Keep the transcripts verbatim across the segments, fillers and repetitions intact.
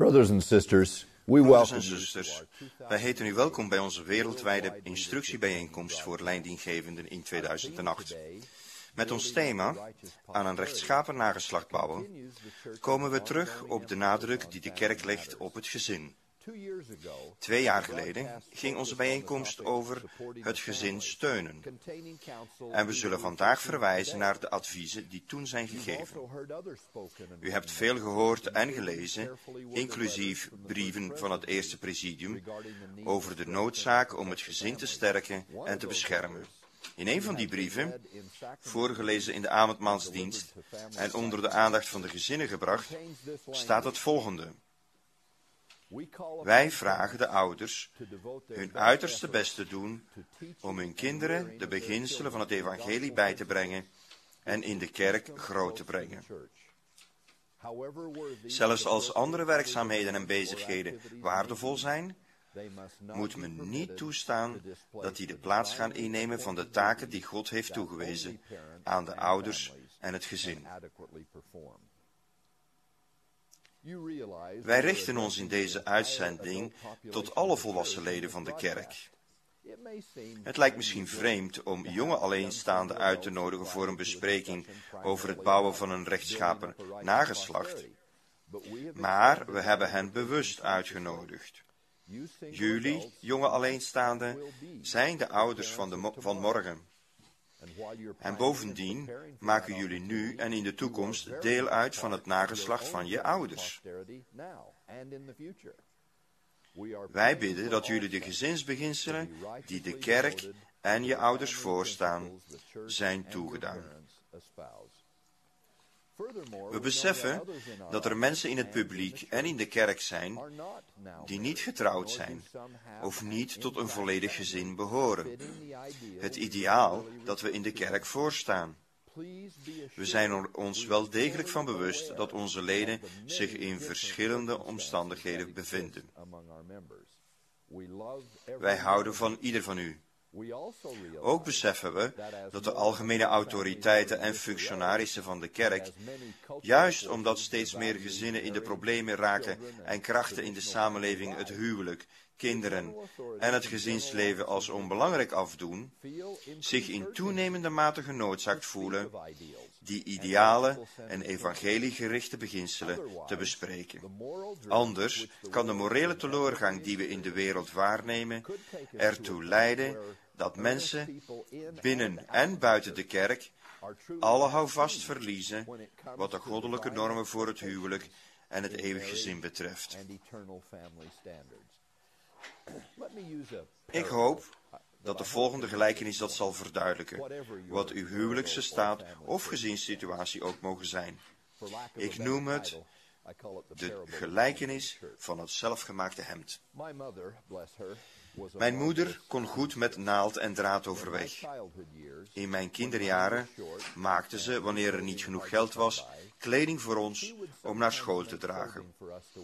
Brothers and sisters, we Broeders welcome en you. zusters, wij heten u welkom bij onze wereldwijde instructiebijeenkomst voor lijndienstgevenden in tweeduizend acht. Met ons thema, aan een rechtschapen nageslacht bouwen, komen we terug op de nadruk die de kerk legt op het gezin. Twee jaar geleden ging onze bijeenkomst over het gezin steunen. En we zullen vandaag verwijzen naar de adviezen die toen zijn gegeven. U hebt veel gehoord en gelezen, inclusief brieven van het eerste presidium, over de noodzaak om het gezin te sterken en te beschermen. In een van die brieven, voorgelezen in de avondmaalsdienst en onder de aandacht van de gezinnen gebracht, staat het volgende. Wij vragen de ouders hun uiterste best te doen om hun kinderen de beginselen van het evangelie bij te brengen en in de kerk groot te brengen. Zelfs als andere werkzaamheden en bezigheden waardevol zijn, moet men niet toestaan dat die de plaats gaan innemen van de taken die God heeft toegewezen aan de ouders en het gezin. Wij richten ons in deze uitzending tot alle volwassen leden van de kerk. Het lijkt misschien vreemd om jonge alleenstaanden uit te nodigen voor een bespreking over het bouwen van een rechtschapen nageslacht, maar we hebben hen bewust uitgenodigd. Jullie, jonge alleenstaanden, zijn de ouders van, de mo- van morgen. En bovendien maken jullie nu en in de toekomst deel uit van het nageslacht van je ouders. Wij bidden dat jullie de gezinsbeginselen die de kerk en je ouders voorstaan, zijn toegedaan. We beseffen dat er mensen in het publiek en in de kerk zijn die niet getrouwd zijn of niet tot een volledig gezin behoren. Het ideaal dat we in de kerk voorstaan. We zijn er ons wel degelijk van bewust dat onze leden zich in verschillende omstandigheden bevinden. Wij houden van ieder van u. Ook beseffen we dat de algemene autoriteiten en functionarissen van de kerk, juist omdat steeds meer gezinnen in de problemen raken en krachten in de samenleving het huwelijk, kinderen en het gezinsleven als onbelangrijk afdoen, zich in toenemende mate genoodzaakt voelen die ideale en evangeliegerichte beginselen te bespreken. Anders kan de morele teleurgang die we in de wereld waarnemen ertoe leiden dat mensen binnen en buiten de kerk alle houvast verliezen wat de goddelijke normen voor het huwelijk en het eeuwig gezin betreft. Ik hoop dat de volgende gelijkenis dat zal verduidelijken, wat uw huwelijkse staat of gezinssituatie ook mogen zijn. Ik noem het de gelijkenis van het zelfgemaakte hemd. Mijn moeder kon goed met naald en draad overweg. In mijn kinderjaren maakte ze, wanneer er niet genoeg geld was, kleding voor ons om naar school te dragen.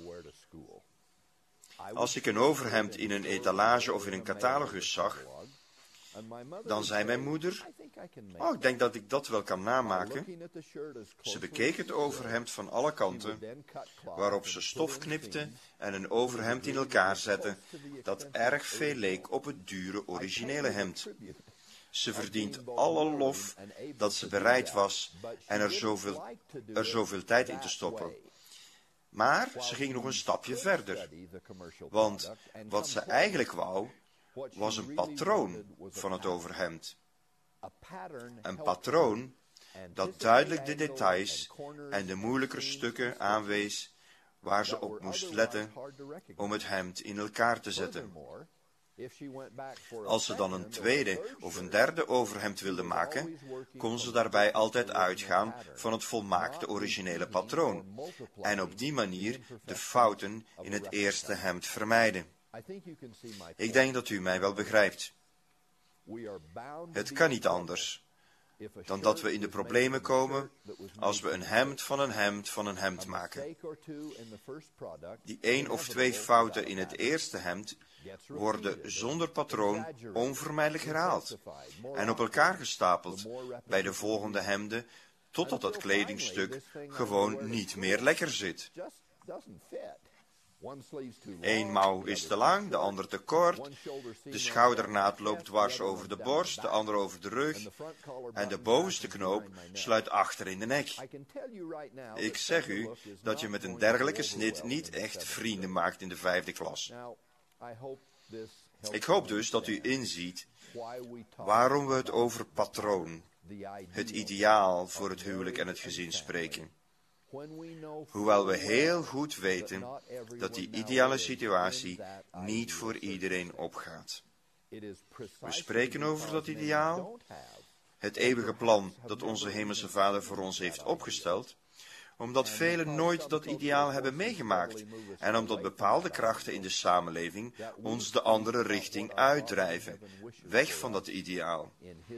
Als ik een overhemd in een etalage of in een catalogus zag, dan zei mijn moeder, oh, ik denk dat ik dat wel kan namaken. Ze bekeek het overhemd van alle kanten, waarop ze stof knipte en een overhemd in elkaar zette, dat erg veel leek op het dure originele hemd. Ze verdient alle lof dat ze bereid was en er zoveel, er zoveel tijd in te stoppen. Maar ze ging nog een stapje verder, want wat ze eigenlijk wou, was een patroon van het overhemd. Een patroon dat duidelijk de details en de moeilijke stukken aanwees waar ze op moest letten om het hemd in elkaar te zetten. Als ze dan een tweede of een derde overhemd wilde maken, kon ze daarbij altijd uitgaan van het volmaakte originele patroon en op die manier de fouten in het eerste hemd vermijden. Ik denk dat u mij wel begrijpt. Het kan niet anders dan dat we in de problemen komen als we een hemd van een hemd van een hemd maken. Die één of twee fouten in het eerste hemd worden zonder patroon onvermijdelijk herhaald en op elkaar gestapeld bij de volgende hemden, totdat dat kledingstuk gewoon niet meer lekker zit. Eén mouw is te lang, de andere te kort. De schoudernaad loopt dwars over de borst, de andere over de rug. En de bovenste knoop sluit achter in de nek. Ik zeg u dat je met een dergelijke snit niet echt vrienden maakt in de vijfde klas. Ik hoop dus dat u inziet waarom we het over patroon, het ideaal voor het huwelijk en het gezin spreken. Hoewel we heel goed weten dat die ideale situatie niet voor iedereen opgaat. We spreken over dat ideaal, het eeuwige plan dat onze Hemelse Vader voor ons heeft opgesteld, omdat velen nooit dat ideaal hebben meegemaakt en omdat bepaalde krachten in de samenleving ons de andere richting uitdrijven, weg van dat ideaal.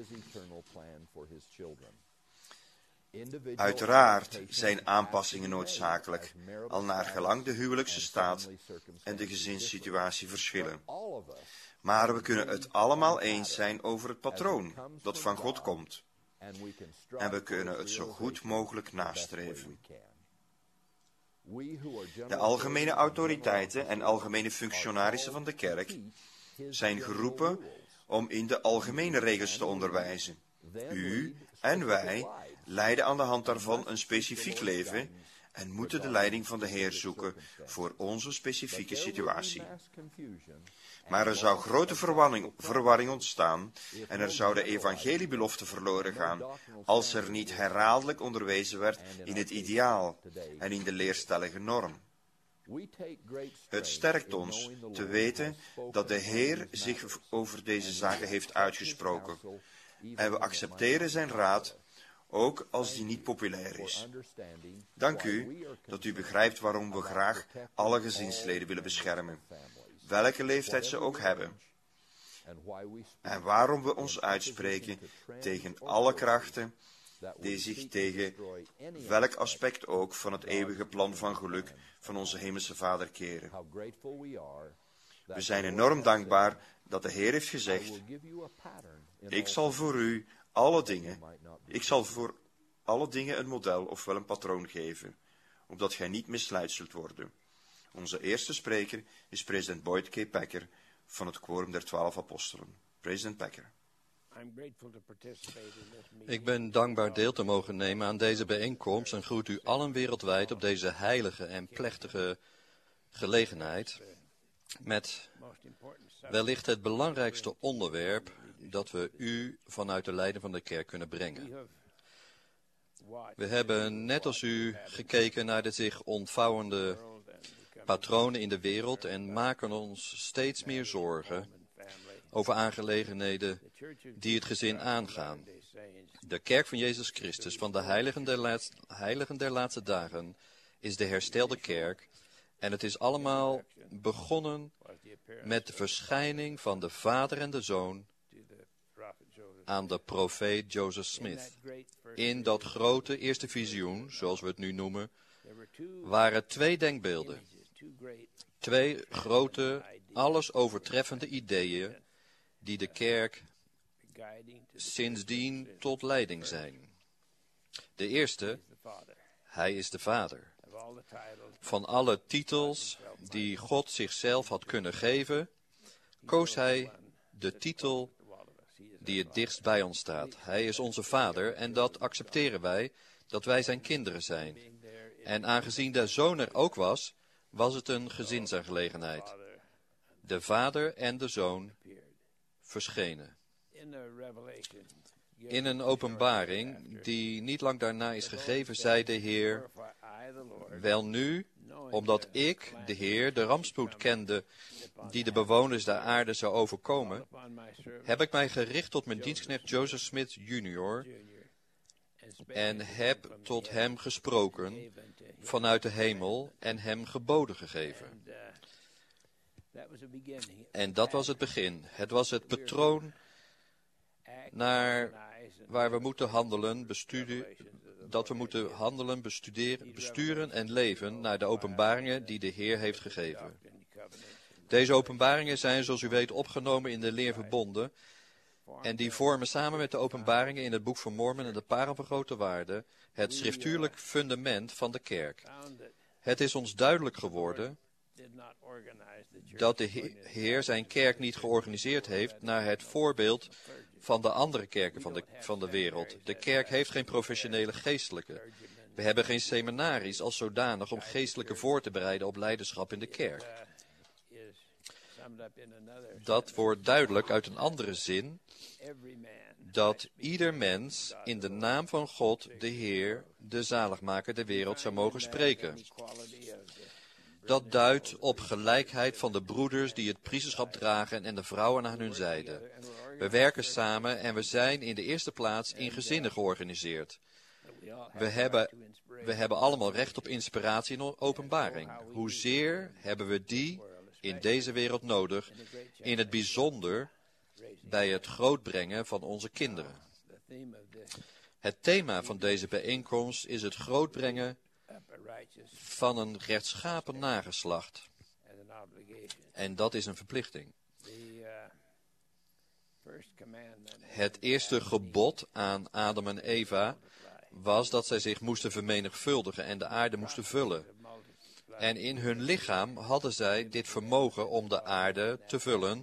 Uiteraard zijn aanpassingen noodzakelijk, al naar gelang de huwelijkse staat en de gezinssituatie verschillen. Maar we kunnen het allemaal eens zijn over het patroon dat van God komt. En we kunnen het zo goed mogelijk nastreven. De algemene autoriteiten en algemene functionarissen van de kerk zijn geroepen om in de algemene regels te onderwijzen. U en wij leiden aan de hand daarvan een specifiek leven en moeten de leiding van de Heer zoeken voor onze specifieke situatie. Maar er zou grote verwarring, verwarring ontstaan en er zou de evangeliebelofte verloren gaan als er niet herhaaldelijk onderwezen werd in het ideaal en in de leerstellige norm. Het sterkt ons te weten dat de Heer zich over deze zaken heeft uitgesproken en we accepteren zijn raad, ook als die niet populair is. Dank u dat u begrijpt waarom we graag alle gezinsleden willen beschermen, welke leeftijd ze ook hebben, en waarom we ons uitspreken tegen alle krachten die zich tegen welk aspect ook van het eeuwige plan van geluk van onze Hemelse Vader keren. We zijn enorm dankbaar dat de Heer heeft gezegd: ik zal voor u alle dingen, ik zal voor alle dingen een model ofwel een patroon geven, opdat gij niet misleid zult worden. Onze eerste spreker is president Boyd K. Packer van het Quorum der Twaalf Apostelen. President Packer. Ik ben dankbaar deel te mogen nemen aan deze bijeenkomst en groet u allen wereldwijd op deze heilige en plechtige gelegenheid met wellicht het belangrijkste onderwerp dat we u vanuit de leiding van de kerk kunnen brengen. We hebben net als u gekeken naar de zich ontvouwende patronen in de wereld en maken ons steeds meer zorgen over aangelegenheden die het gezin aangaan. De kerk van Jezus Christus van de heiligen der, laatste, heiligen der laatste dagen is de herstelde kerk en het is allemaal begonnen met de verschijning van de Vader en de Zoon aan de profeet Joseph Smith. In dat grote eerste visioen, zoals we het nu noemen, waren twee denkbeelden. Twee grote, alles overtreffende ideeën die de kerk sindsdien tot leiding zijn. De eerste, hij is de Vader. Van alle titels die God zichzelf had kunnen geven, koos hij de titel die het dichtst bij ons staat. Hij is onze Vader en dat accepteren wij, dat wij zijn kinderen zijn. En aangezien de Zoon er ook was, was het een gezinsaangelegenheid. De Vader en de Zoon verschenen. In een openbaring die niet lang daarna is gegeven, zei de Heer: welnu, omdat ik, de Heer, de rampspoed kende die de bewoners der aarde zou overkomen, heb ik mij gericht tot mijn dienstknecht Joseph Smith junior en heb tot hem gesproken vanuit de hemel en hem geboden gegeven. En dat was het begin. Het was het patroon naar waar we moeten handelen, besturen, dat we moeten handelen, bestuderen, besturen en leven naar de openbaringen die de Heer heeft gegeven. Deze openbaringen zijn, zoals u weet, opgenomen in de leerverbonden en die vormen samen met de openbaringen in het boek van Mormon en de parel van grote waarde het schriftuurlijk fundament van de kerk. Het is ons duidelijk geworden dat de Heer zijn kerk niet georganiseerd heeft naar het voorbeeld van de andere kerken van de, van de wereld. De kerk heeft geen professionele geestelijke. We hebben geen seminaries als zodanig om geestelijke voor te bereiden op leiderschap in de kerk. Dat wordt duidelijk uit een andere zin, dat ieder mens in de naam van God, de Heer, de zaligmaker der wereld, zou mogen spreken. Dat duidt op gelijkheid van de broeders die het priesterschap dragen en de vrouwen aan hun zijde. We werken samen en we zijn in de eerste plaats in gezinnen georganiseerd. We hebben, we hebben allemaal recht op inspiratie en openbaring. Hoezeer hebben we die in deze wereld nodig, in het bijzonder bij het grootbrengen van onze kinderen. Het thema van deze bijeenkomst is het grootbrengen van een rechtschapen nageslacht. En dat is een verplichting. Het eerste gebod aan Adam en Eva was dat zij zich moesten vermenigvuldigen en de aarde moesten vullen. En in hun lichaam hadden zij dit vermogen om de aarde te vullen.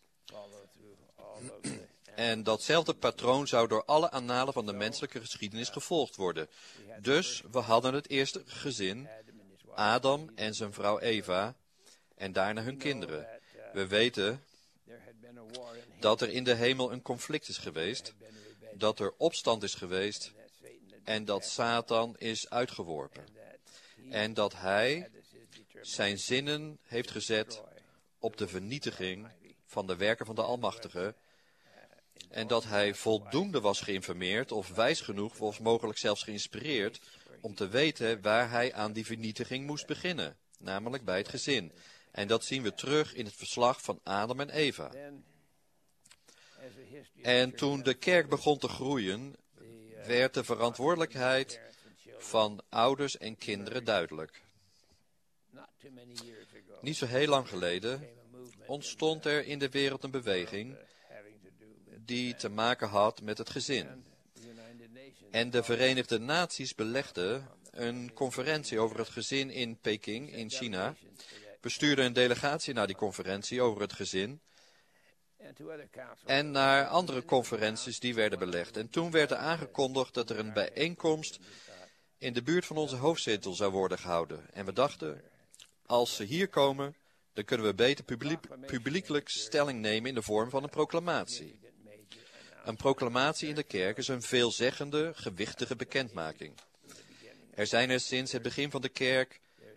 En datzelfde patroon zou door alle annalen van de menselijke geschiedenis gevolgd worden. Dus we hadden het eerste gezin, Adam en zijn vrouw Eva, en daarna hun kinderen. We weten dat er in de hemel een conflict is geweest, dat er opstand is geweest en dat Satan is uitgeworpen. En dat hij zijn zinnen heeft gezet op de vernietiging van de werken van de Almachtige. En dat hij voldoende was geïnformeerd of wijs genoeg of mogelijk zelfs geïnspireerd om te weten waar hij aan die vernietiging moest beginnen. Namelijk bij het gezin. En dat zien we terug in het verslag van Adam en Eva. En toen de kerk begon te groeien, werd de verantwoordelijkheid van ouders en kinderen duidelijk. Niet zo heel lang geleden ontstond er in de wereld een beweging die te maken had met het gezin. En de Verenigde Naties belegden een conferentie over het gezin in Peking, in China. We stuurden een delegatie naar die conferentie over het gezin en naar andere conferenties die werden belegd. En toen werd er aangekondigd dat er een bijeenkomst in de buurt van onze hoofdzetel zou worden gehouden. En we dachten, als ze hier komen, dan kunnen we beter publiek, publiekelijk stelling nemen in de vorm van een proclamatie. Een proclamatie in de kerk is een veelzeggende, gewichtige bekendmaking. Er zijn er sinds het begin van de kerk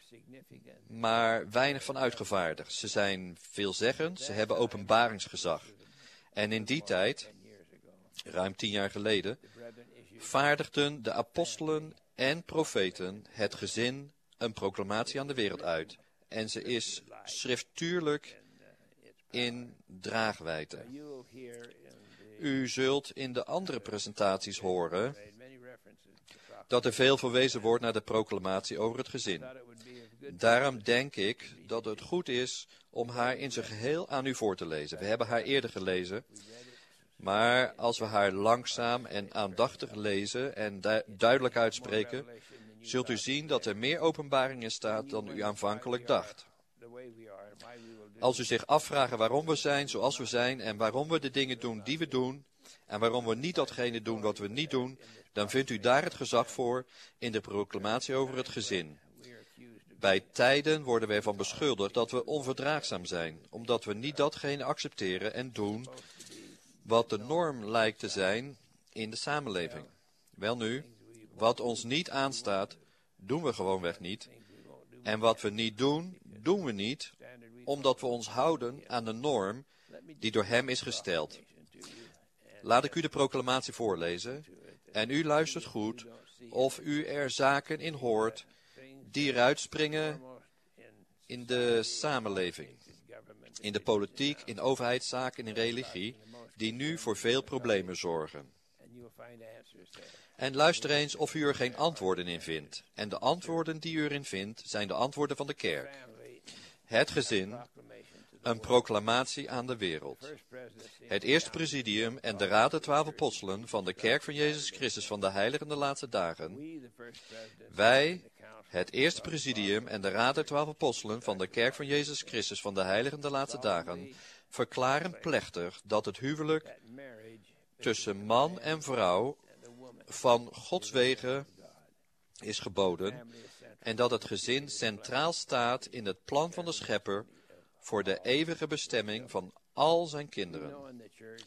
maar weinig van uitgevaardigd. Ze zijn veelzeggend, ze hebben openbaringsgezag. En in die tijd, ruim tien jaar geleden, vaardigden de apostelen en profeten het gezin een proclamatie aan de wereld uit. En ze is schriftuurlijk in draagwijte. U zult in de andere presentaties horen dat er veel verwezen wordt naar de proclamatie over het gezin. Daarom denk ik dat het goed is om haar in zijn geheel aan u voor te lezen. We hebben haar eerder gelezen, maar als we haar langzaam en aandachtig lezen en du- duidelijk uitspreken, zult u zien dat er meer openbaring in staat dan u aanvankelijk dacht. Als u zich afvraagt waarom we zijn zoals we zijn en waarom we de dingen doen die we doen en waarom we niet datgene doen wat we niet doen, dan vindt u daar het gezag voor in de proclamatie over het gezin. Bij tijden worden wij ervan beschuldigd dat we onverdraagzaam zijn, omdat we niet datgene accepteren en doen wat de norm lijkt te zijn in de samenleving. Welnu, wat ons niet aanstaat, doen we gewoonweg niet. En wat we niet doen, doen we niet, omdat we ons houden aan de norm die door hem is gesteld. Laat ik u de proclamatie voorlezen, en u luistert goed of u er zaken in hoort die eruit springen in de samenleving, in de politiek, in overheidszaken, in religie, die nu voor veel problemen zorgen. En luister eens of u er geen antwoorden in vindt. En de antwoorden die u erin vindt, zijn de antwoorden van de kerk. Het gezin, een proclamatie aan de wereld. Het eerste presidium en de raad der twaalf apostelen van de kerk van Jezus Christus van de heiligen de laatste dagen. Wij, Het eerste presidium en de Raad der Twaalf Apostelen van de Kerk van Jezus Christus van de Heiligen der Laatste Dagen verklaren plechtig dat het huwelijk tussen man en vrouw van Gods wegen is geboden en dat het gezin centraal staat in het plan van de Schepper voor de eeuwige bestemming van al zijn kinderen.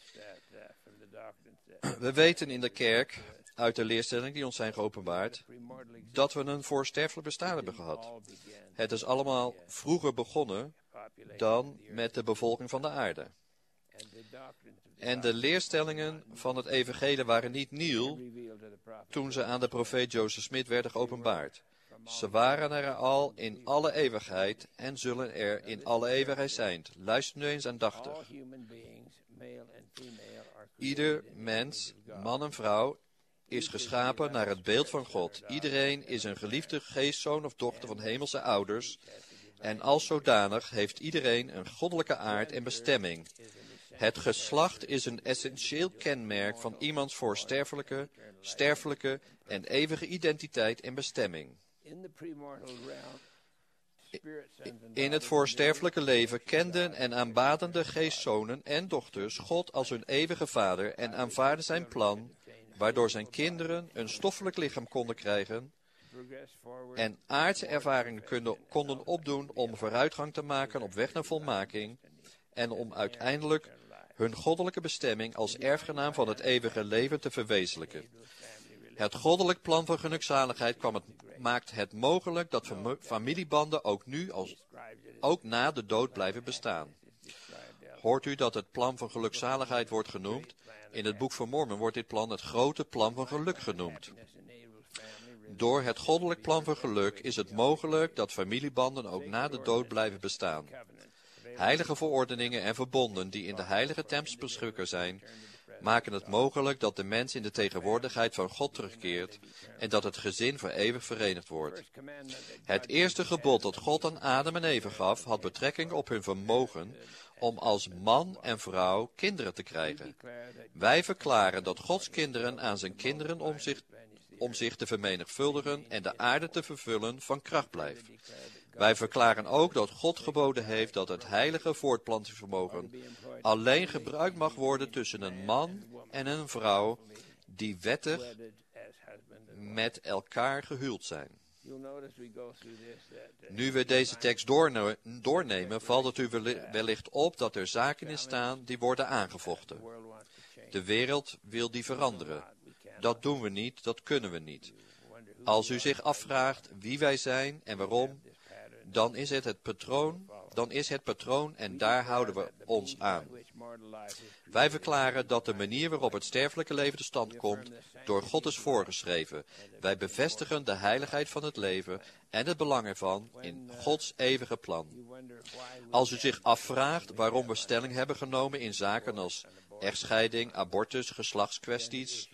We weten in de kerk, uit de leerstellingen die ons zijn geopenbaard, dat we een voorsterfelijk bestaan hebben gehad. Het is allemaal vroeger begonnen dan met de bevolking van de aarde. En de leerstellingen van het evangelie waren niet nieuw toen ze aan de profeet Joseph Smith werden geopenbaard. Ze waren er al in alle eeuwigheid en zullen er in alle eeuwigheid zijn. Luister nu eens aandachtig. Ieder mens, man en vrouw, is geschapen naar het beeld van God. Iedereen is een geliefde geestzoon of dochter van hemelse ouders. En als zodanig heeft iedereen een goddelijke aard en bestemming. Het geslacht is een essentieel kenmerk van iemands voorsterfelijke, sterfelijke en eeuwige identiteit en bestemming. In het voorsterfelijke leven kenden en aanbaden de geestzonen en dochters God als hun eeuwige vader en aanvaarden zijn plan, waardoor zijn kinderen een stoffelijk lichaam konden krijgen en aardse ervaringen konden, konden opdoen om vooruitgang te maken op weg naar volmaking en om uiteindelijk hun goddelijke bestemming als erfgenaam van het eeuwige leven te verwezenlijken. Het goddelijk plan van gelukzaligheid kwam het, maakt het mogelijk dat familiebanden ook nu, als, ook na de dood blijven bestaan. Hoort u dat het plan van gelukzaligheid wordt genoemd? In het boek van Mormon wordt dit plan het grote plan van geluk genoemd. Door het goddelijk plan van geluk is het mogelijk dat familiebanden ook na de dood blijven bestaan. Heilige verordeningen en verbonden die in de heilige tempels beschikbaar zijn, maken het mogelijk dat de mens in de tegenwoordigheid van God terugkeert en dat het gezin voor eeuwig verenigd wordt. Het eerste gebod dat God aan Adam en Eva gaf, had betrekking op hun vermogen om als man en vrouw kinderen te krijgen. Wij verklaren dat Gods kinderen aan zijn kinderen om zich, om zich te vermenigvuldigen en de aarde te vervullen van kracht blijft. Wij verklaren ook dat God geboden heeft dat het heilige voortplantingsvermogen alleen gebruikt mag worden tussen een man en een vrouw die wettig met elkaar gehuwd zijn. Nu we deze tekst doornemen, valt het u wellicht op dat er zaken in staan die worden aangevochten. De wereld wil die veranderen. Dat doen we niet, dat kunnen we niet. Als u zich afvraagt wie wij zijn en waarom, dan is het het patroon, dan is het patroon en daar houden we ons aan. Wij verklaren dat de manier waarop het sterfelijke leven tot stand komt, door God is voorgeschreven. Wij bevestigen de heiligheid van het leven en het belang ervan in Gods eeuwige plan. Als u zich afvraagt waarom we stelling hebben genomen in zaken als echtscheiding, abortus, geslachtskwesties,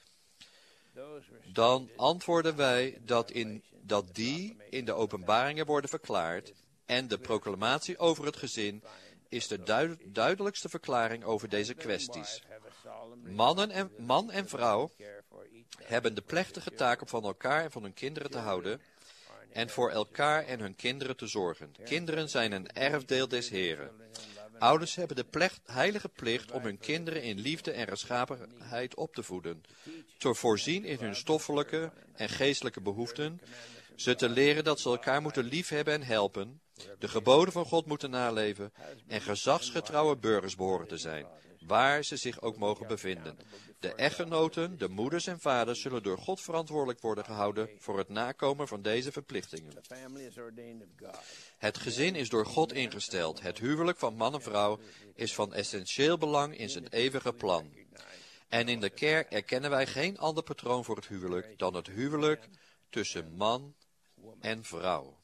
dan antwoorden wij dat, in, dat die in de openbaringen worden verklaard en de proclamatie over het gezin is de duid, duidelijkste verklaring over deze kwesties. Mannen en, man en vrouw hebben de plechtige taak om van elkaar en van hun kinderen te houden en voor elkaar en hun kinderen te zorgen. Kinderen zijn een erfdeel des Heren. Ouders hebben de plecht, heilige plicht om hun kinderen in liefde en rechtschapenheid op te voeden, te voorzien in hun stoffelijke en geestelijke behoeften, ze te leren dat ze elkaar moeten liefhebben en helpen, de geboden van God moeten naleven en gezagsgetrouwe burgers behoren te zijn, waar ze zich ook mogen bevinden. De echtgenoten, de moeders en vaders zullen door God verantwoordelijk worden gehouden voor het nakomen van deze verplichtingen. Het gezin is door God ingesteld. Het huwelijk van man en vrouw is van essentieel belang in zijn eeuwige plan. En in de kerk erkennen wij geen ander patroon voor het huwelijk dan het huwelijk tussen man en vrouw.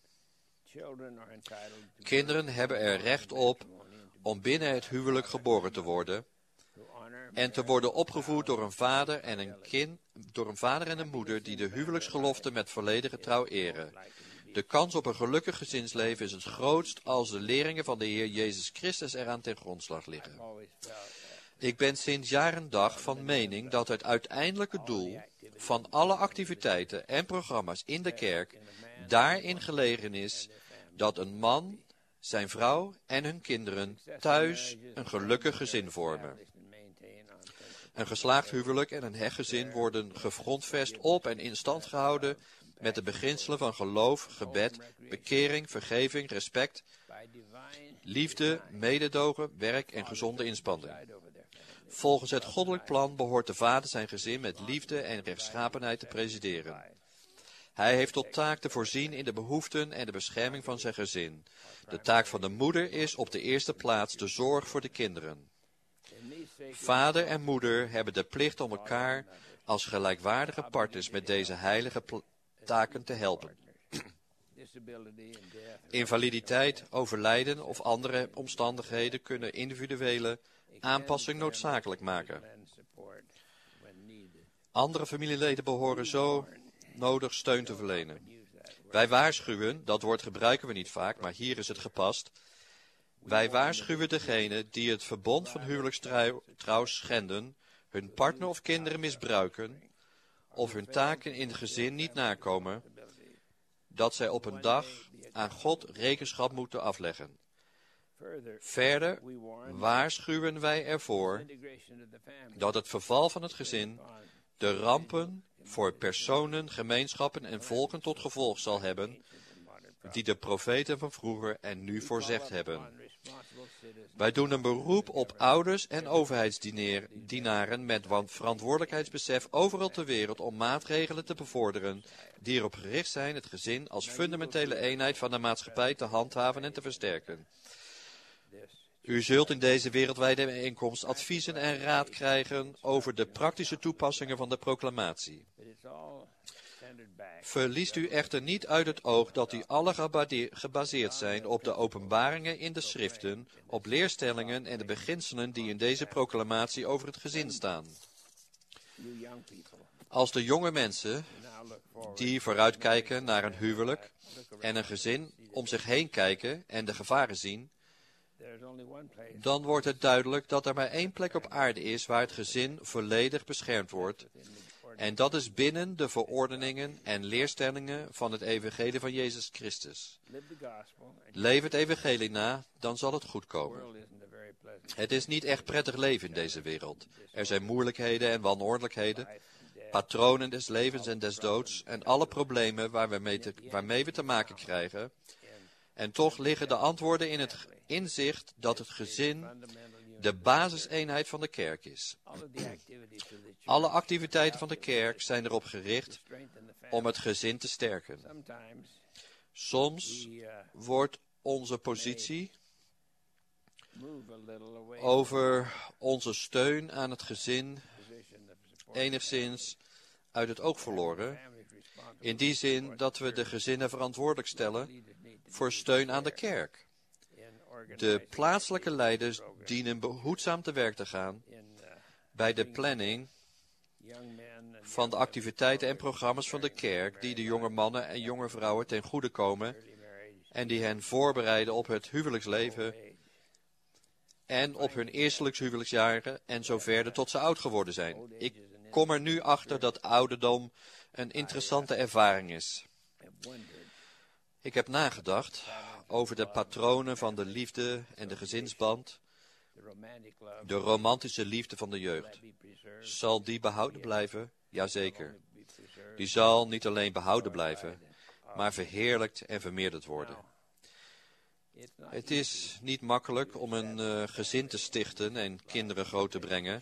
Kinderen hebben er recht op om binnen het huwelijk geboren te worden en te worden opgevoed door een vader en een kind, door een vader en een moeder die de huwelijksgelofte met volledige trouw eren. De kans op een gelukkig gezinsleven is het grootst als de leringen van de Heer Jezus Christus eraan ten grondslag liggen. Ik ben sinds jaar en dag van mening dat het uiteindelijke doel van alle activiteiten en programma's in de kerk daarin gelegen is dat een man, zijn vrouw en hun kinderen thuis een gelukkig gezin vormen. Een geslaagd huwelijk en een hecht gezin worden gegrondvest op en in stand gehouden met de beginselen van geloof, gebed, bekering, vergeving, respect, liefde, mededogen, werk en gezonde inspanning. Volgens het goddelijk plan behoort de vader zijn gezin met liefde en rechtschapenheid te presideren. Hij heeft tot taak te voorzien in de behoeften en de bescherming van zijn gezin. De taak van de moeder is op de eerste plaats de zorg voor de kinderen. Vader en moeder hebben de plicht om elkaar als gelijkwaardige partners met deze heilige taken te helpen. Invaliditeit, overlijden of andere omstandigheden kunnen individuele aanpassing noodzakelijk maken. Andere familieleden behoren zo nodig steun te verlenen. Wij waarschuwen, dat woord gebruiken we niet vaak, maar hier is het gepast. Wij waarschuwen degene die het verbond van huwelijkstrouw schenden, hun partner of kinderen misbruiken, of hun taken in het gezin niet nakomen, dat zij op een dag aan God rekenschap moeten afleggen. Verder waarschuwen wij ervoor dat het verval van het gezin de rampen voor personen, gemeenschappen en volken tot gevolg zal hebben, die de profeten van vroeger en nu voorzegd hebben. Wij doen een beroep op ouders en overheidsdienaren met verantwoordelijkheidsbesef overal ter wereld om maatregelen te bevorderen die erop gericht zijn het gezin als fundamentele eenheid van de maatschappij te handhaven en te versterken. U zult in deze wereldwijde bijeenkomst adviezen en raad krijgen over de praktische toepassingen van de proclamatie. Verliest u echter niet uit het oog dat die alle gebaseerd zijn op de openbaringen in de schriften, op leerstellingen en de beginselen die in deze proclamatie over het gezin staan. Als de jonge mensen die vooruitkijken naar een huwelijk en een gezin om zich heen kijken en de gevaren zien, dan wordt het duidelijk dat er maar één plek op aarde is waar het gezin volledig beschermd wordt. En dat is binnen de verordeningen en leerstellingen van het evangelie van Jezus Christus. Leef het evangelie na, dan zal het goed komen. Het is niet echt prettig leven in deze wereld. Er zijn moeilijkheden en wanordelijkheden, patronen des levens en des doods en alle problemen waar we mee te, waarmee we te maken krijgen. En toch liggen de antwoorden in het inzicht dat het gezin de basiseenheid van de kerk is. Alle activiteiten van de kerk zijn erop gericht om het gezin te sterken. Soms wordt onze positie over onze steun aan het gezin enigszins uit het oog verloren, in die zin dat we de gezinnen verantwoordelijk stellen voor steun aan de kerk. De plaatselijke leiders dienen behoedzaam te werk te gaan bij de planning van de activiteiten en programma's van de kerk die de jonge mannen en jonge vrouwen ten goede komen en die hen voorbereiden op het huwelijksleven en op hun eerstelijks huwelijksjaren en zo verder tot ze oud geworden zijn. Ik kom er nu achter dat ouderdom een interessante ervaring is. Ik heb nagedacht over de patronen van de liefde en de gezinsband, de romantische liefde van de jeugd. Zal die behouden blijven? Jazeker. Die zal niet alleen behouden blijven, maar verheerlijkt en vermeerderd worden. Het is niet makkelijk om een uh, gezin te stichten en kinderen groot te brengen,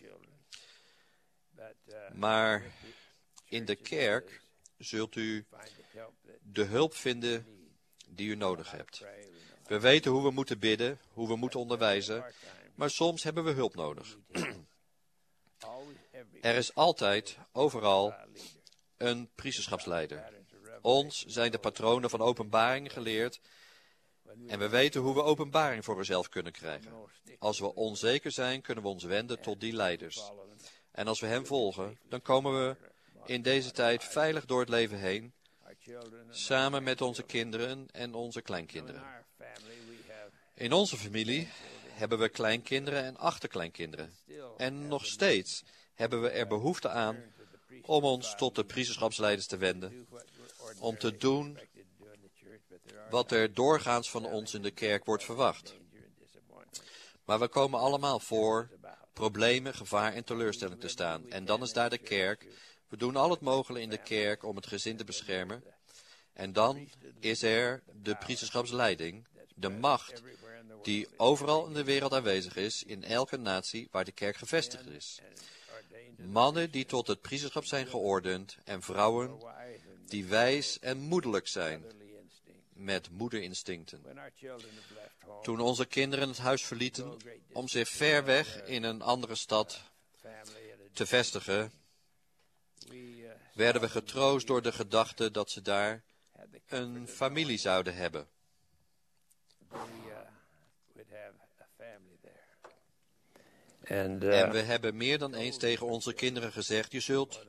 maar in de kerk zult u de hulp vinden die u nodig hebt. We weten hoe we moeten bidden, hoe we moeten onderwijzen, maar soms hebben we hulp nodig. Er is altijd, overal, een priesterschapsleider. Ons zijn de patronen van openbaring geleerd en we weten hoe we openbaring voor onszelf kunnen krijgen. Als we onzeker zijn, kunnen we ons wenden tot die leiders. En als we hen volgen, dan komen we in deze tijd veilig door het leven heen, samen met onze kinderen en onze kleinkinderen. In onze familie hebben we kleinkinderen en achterkleinkinderen. En nog steeds hebben we er behoefte aan om ons tot de priesterschapsleiders te wenden, om te doen wat er doorgaans van ons in de kerk wordt verwacht. Maar we komen allemaal voor problemen, gevaar en teleurstelling te staan. En dan is daar de kerk. We doen al het mogelijke in de kerk om het gezin te beschermen. En dan is er de priesterschapsleiding, de macht die overal in de wereld aanwezig is, in elke natie waar de kerk gevestigd is. Mannen die tot het priesterschap zijn geordend en vrouwen die wijs en moederlijk zijn, met moederinstincten. Toen onze kinderen het huis verlieten om zich ver weg in een andere stad te vestigen, werden we getroost door de gedachte dat ze daar een familie zouden hebben. And, uh, En we hebben meer dan eens tegen onze kinderen gezegd, je zult,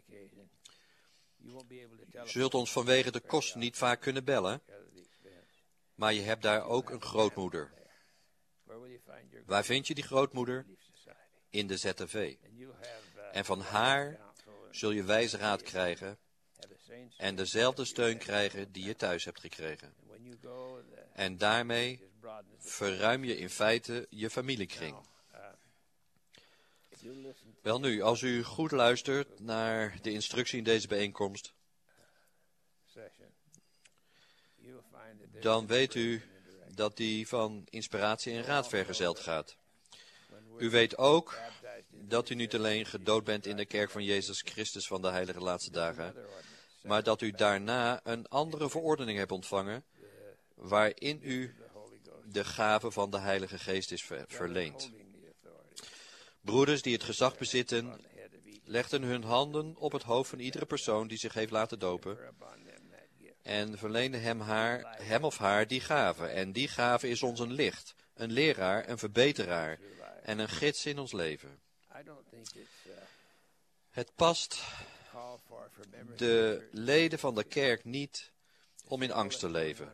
je zult ons vanwege de kosten niet vaak kunnen bellen, maar je hebt daar ook een grootmoeder. Waar vind je die grootmoeder? In de Z T V. En van haar zul je wijze raad krijgen en dezelfde steun krijgen die je thuis hebt gekregen. En daarmee verruim je in feite je familiekring. Welnu, als u goed luistert naar de instructie in deze bijeenkomst, dan weet u dat die van inspiratie en raad vergezeld gaat. U weet ook dat u niet alleen gedood bent in de kerk van Jezus Christus van de heilige laatste dagen, maar dat u daarna een andere verordening hebt ontvangen, waarin u de gave van de Heilige Geest is ver- verleend. Broeders die het gezag bezitten, legden hun handen op het hoofd van iedere persoon die zich heeft laten dopen en verleenden hem, haar, hem of haar die gave. En die gave is ons een licht, een leraar, een verbeteraar en een gids in ons leven. Het past de leden van de kerk niet om in angst te leven,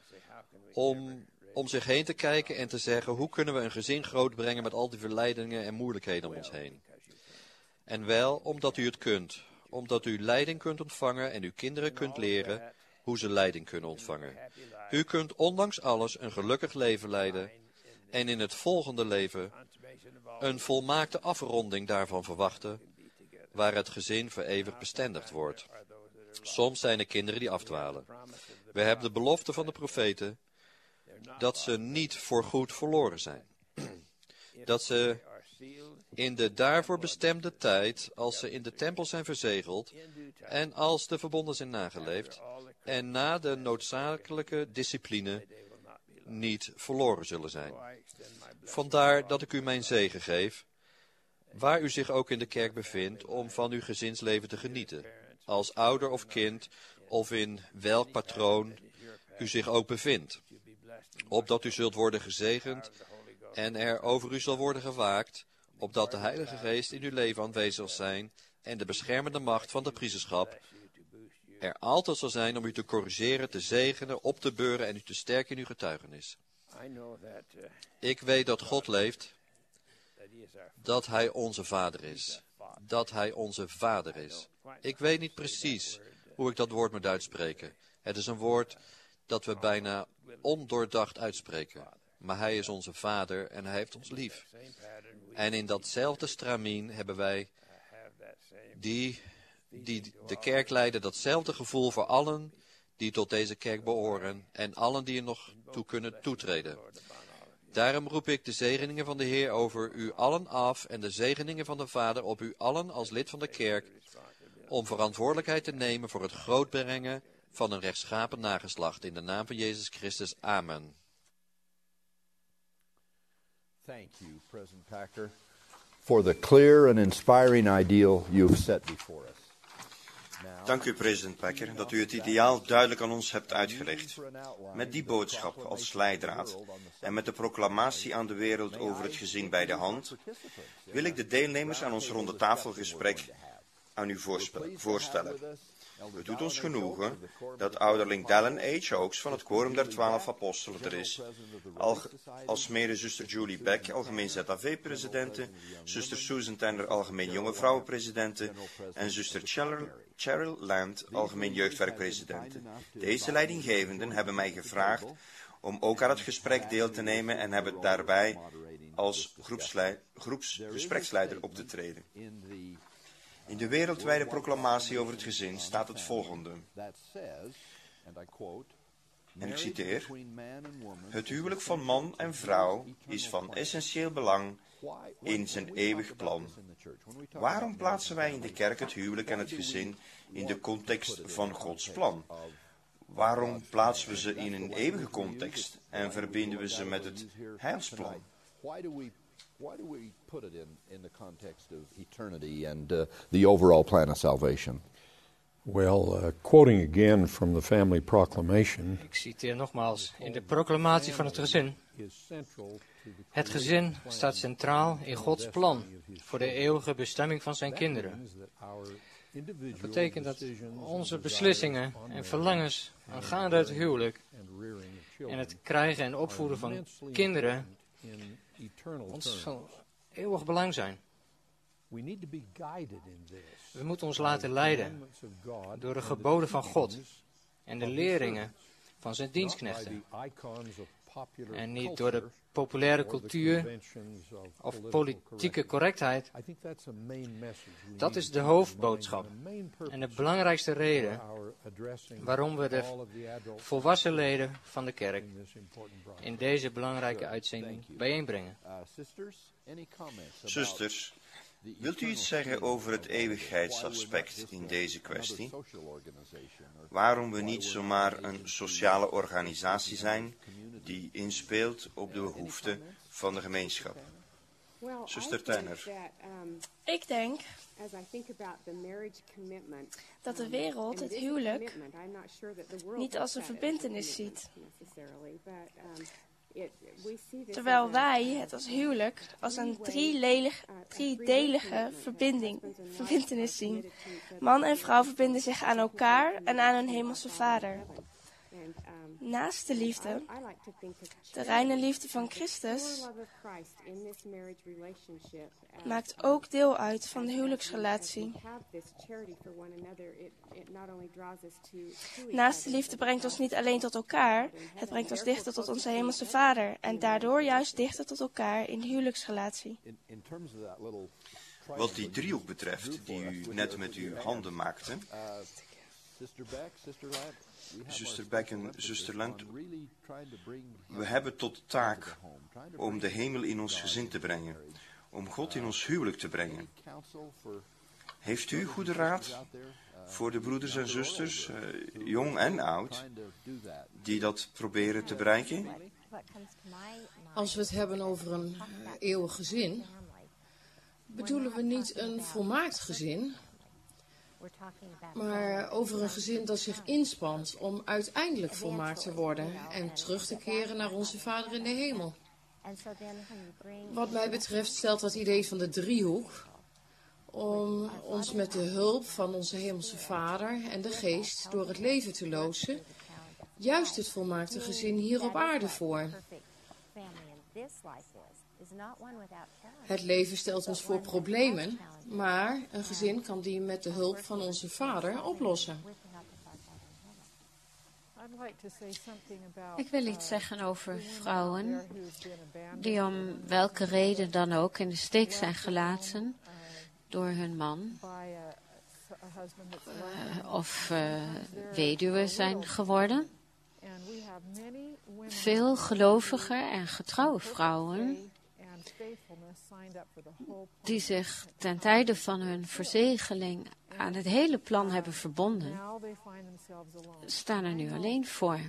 om om zich heen te kijken en te zeggen, hoe kunnen we een gezin grootbrengen met al die verleidingen en moeilijkheden om ons heen. En wel omdat u het kunt, omdat u leiding kunt ontvangen en uw kinderen kunt leren hoe ze leiding kunnen ontvangen. U kunt ondanks alles een gelukkig leven leiden en in het volgende leven een volmaakte afronding daarvan verwachten, waar het gezin voor eeuwig bestendigd wordt. Soms zijn er kinderen die afdwalen. We hebben de belofte van de profeten dat ze niet voorgoed verloren zijn. Dat ze in de daarvoor bestemde tijd, als ze in de tempel zijn verzegeld en als de verbonden zijn nageleefd en na de noodzakelijke discipline niet verloren zullen zijn. Vandaar dat ik u mijn zegen geef, waar u zich ook in de kerk bevindt, om van uw gezinsleven te genieten, als ouder of kind, of in welk patroon u zich ook bevindt. Opdat u zult worden gezegend en er over u zal worden gewaakt, opdat de Heilige Geest in uw leven aanwezig zal zijn en de beschermende macht van de priesterschap er altijd zal zijn om u te corrigeren, te zegenen, op te beuren en u te sterken in uw getuigenis. Ik weet dat God leeft, dat Hij onze Vader is. Dat Hij onze Vader is. Ik weet niet precies hoe ik dat woord moet uitspreken. Het is een woord dat we bijna ondoordacht uitspreken. Maar Hij is onze Vader en Hij heeft ons lief. En in datzelfde stramien hebben wij die, die de kerk leiden, datzelfde gevoel voor allen die tot deze kerk behoren en allen die er nog toe kunnen toetreden. Daarom roep ik de zegeningen van de Heer over u allen af en de zegeningen van de Vader op u allen als lid van de kerk, om verantwoordelijkheid te nemen voor het grootbrengen van een rechtschapen nageslacht. In de naam van Jezus Christus. Amen. Thank you, President Packer, for the clear and inspiring ideal you've set before us. Dank u, president Packer, dat u het ideaal duidelijk aan ons hebt uitgelegd. Met die boodschap als leidraad en met de proclamatie aan de wereld over het gezin bij de hand, wil ik de deelnemers aan ons rondetafelgesprek aan u voorstellen. Het doet ons genoegen dat ouderling Dallin H. Oaks van het Quorum der Twaalf Apostelen er is, als mede zuster Julie Beck, algemeen Z A V-presidente, zuster Susan Tanner, algemeen jonge vrouwenpresidente, en zuster Cheryl, Cheryl Land, algemeen jeugdwerkpresidente. Deze leidinggevenden hebben mij gevraagd om ook aan het gesprek deel te nemen en hebben daarbij als groepsgespreksleider op te treden. In de wereldwijde proclamatie over het gezin staat het volgende. En ik citeer: het huwelijk van man en vrouw is van essentieel belang in zijn eeuwig plan. Waarom plaatsen wij in de kerk het huwelijk en het gezin in de context van Gods plan? Waarom plaatsen we ze in een eeuwige context en verbinden we ze met het heilsplan? Why do we put it in, in the context of eternity and uh, the overall plan of salvation? Well, uh, quoting again from the family proclamation. Ik citeer nogmaals in de proclamatie van het gezin. Het gezin staat centraal in Gods plan voor de eeuwige bestemming van zijn kinderen. Dat betekent dat onze beslissingen en verlangens aangaande het huwelijk en het krijgen en opvoeden van kinderen ons van eeuwig belang zijn. We moeten ons laten leiden door de geboden van God en de leringen van zijn dienstknechten. En niet door de populaire cultuur of politieke correctheid. Dat is de hoofdboodschap en de belangrijkste reden waarom we de volwassen leden van de kerk in deze belangrijke uitzending bijeenbrengen. Zusters, wilt u iets zeggen over het eeuwigheidsaspect in deze kwestie? Waarom we niet zomaar een sociale organisatie zijn die inspeelt op de behoeften van de gemeenschap? Zuster Tanner. Ik denk dat de wereld het huwelijk niet als een verbintenis ziet, terwijl wij het als huwelijk als een drielelig, driedelige verbinding, verbintenis zien. Man en vrouw verbinden zich aan elkaar en aan hun hemelse Vader. Naast de liefde, de reine liefde van Christus, maakt ook deel uit van de huwelijksrelatie. Naast de liefde brengt ons niet alleen tot elkaar, het brengt ons dichter tot onze hemelse Vader en daardoor juist dichter tot elkaar in de huwelijksrelatie. Wat die driehoek betreft, die u net met uw handen maakte, zuster Beck en zuster Land, we hebben tot taak om de hemel in ons gezin te brengen, om God in ons huwelijk te brengen. Heeft u goede raad voor de broeders en zusters, uh, jong en oud, die dat proberen te bereiken? Als we het hebben over een uh, eeuwig gezin, bedoelen we niet een volmaakt gezin, maar over een gezin dat zich inspant om uiteindelijk volmaakt te worden en terug te keren naar onze Vader in de hemel. Wat mij betreft stelt dat idee van de driehoek om ons met de hulp van onze hemelse Vader en de Geest door het leven te loodsen, juist het volmaakte gezin hier op aarde voor. Het leven stelt ons voor problemen, maar een gezin kan die met de hulp van onze Vader oplossen. Ik wil iets zeggen over vrouwen die om welke reden dan ook in de steek zijn gelaten door hun man uh, of uh, weduwe zijn geworden. Veel gelovige en getrouwe vrouwen die zich ten tijde van hun verzegeling aan het hele plan hebben verbonden, staan er nu alleen voor.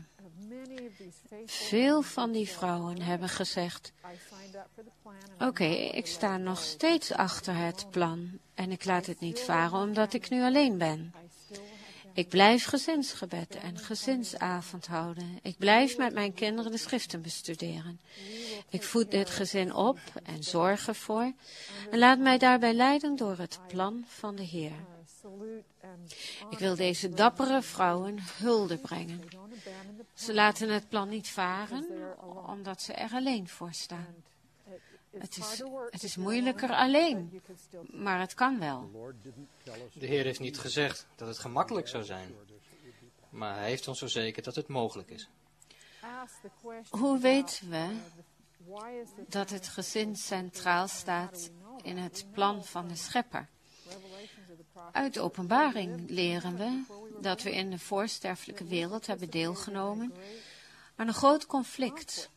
Veel van die vrouwen hebben gezegd, oké, okay, ik sta nog steeds achter het plan en ik laat het niet varen omdat ik nu alleen ben. Ik blijf gezinsgebed en gezinsavond houden. Ik blijf met mijn kinderen de schriften bestuderen. Ik voed dit gezin op en zorg ervoor en laat mij daarbij leiden door het plan van de Heer. Ik wil deze dappere vrouwen hulde brengen. Ze laten het plan niet varen, omdat ze er alleen voor staan. Het is, het is moeilijker alleen, maar het kan wel. De Heer heeft niet gezegd dat het gemakkelijk zou zijn, maar Hij heeft ons verzekerd dat het mogelijk is. Hoe weten we dat het gezin centraal staat in het plan van de Schepper? Uit de Openbaring leren we dat we in de voorsterfelijke wereld hebben deelgenomen aan een groot conflict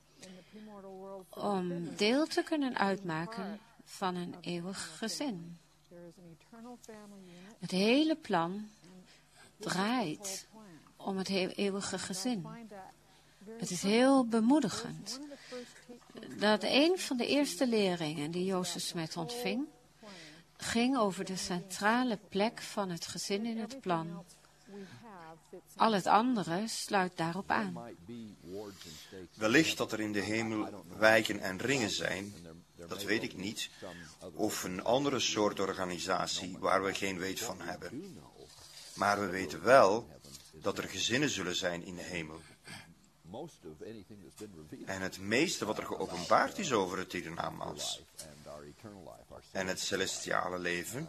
om deel te kunnen uitmaken van een eeuwig gezin. Het hele plan draait om het eeuwige gezin. Het is heel bemoedigend dat een van de eerste leringen die Joseph Smith ontving, ging over de centrale plek van het gezin in het plan. Al het andere sluit daarop aan. Wellicht dat er in de hemel wijken en ringen zijn, dat weet ik niet, of een andere soort organisatie waar we geen weet van hebben. Maar we weten wel dat er gezinnen zullen zijn in de hemel. En het meeste wat er geopenbaard is over het hiernamaals en het celestiale leven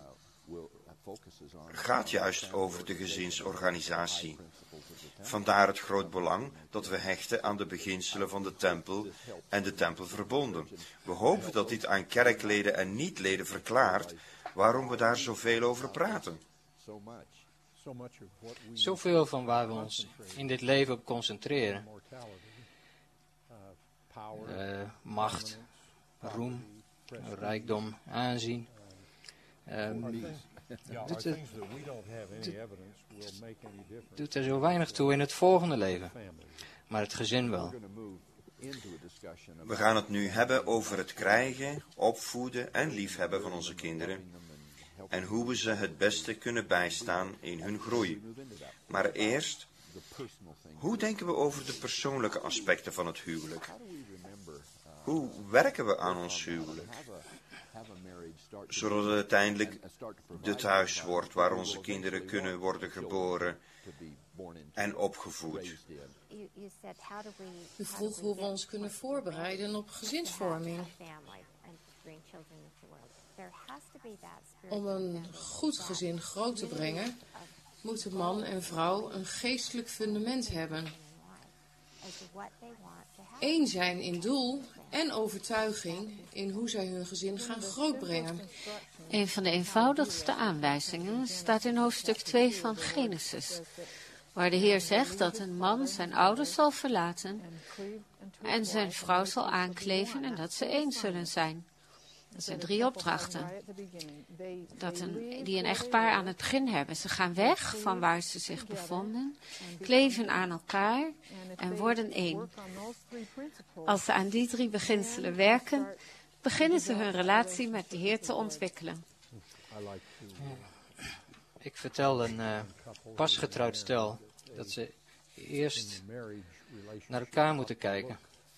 gaat juist over de gezinsorganisatie. Vandaar het groot belang dat we hechten aan de beginselen van de tempel en de tempelverbonden. We hopen dat dit aan kerkleden en niet-leden verklaart waarom we daar zoveel over praten. Zoveel van waar we ons in dit leven op concentreren. Uh, macht, roem, rijkdom, aanzien. Um, doet, het, doet, doet er zo weinig toe in het volgende leven. Maar het gezin wel. We gaan het nu hebben over het krijgen, opvoeden en liefhebben van onze kinderen. En hoe we ze het beste kunnen bijstaan in hun groei. Maar eerst, hoe denken we over de persoonlijke aspecten van het huwelijk? Hoe werken we aan ons huwelijk? Zodat het uiteindelijk het huis wordt waar onze kinderen kunnen worden geboren en opgevoed. U vroeg hoe we ons kunnen voorbereiden op gezinsvorming. Om een goed gezin groot te brengen, moeten man en vrouw een geestelijk fundament hebben. Eén zijn in doel en overtuiging in hoe zij hun gezin gaan grootbrengen. Een van de eenvoudigste aanwijzingen staat in hoofdstuk twee van Genesis, waar de Heer zegt dat een man zijn ouders zal verlaten en zijn vrouw zal aankleven en dat ze één zullen zijn. Dat zijn drie opdrachten dat een, die een echtpaar aan het begin hebben. Ze gaan weg van waar ze zich bevonden, kleven aan elkaar en worden één. Als ze aan die drie beginselen werken, beginnen ze hun relatie met de Heer te ontwikkelen. Ik vertel een uh, pasgetrouwd stel dat ze eerst naar elkaar moeten kijken.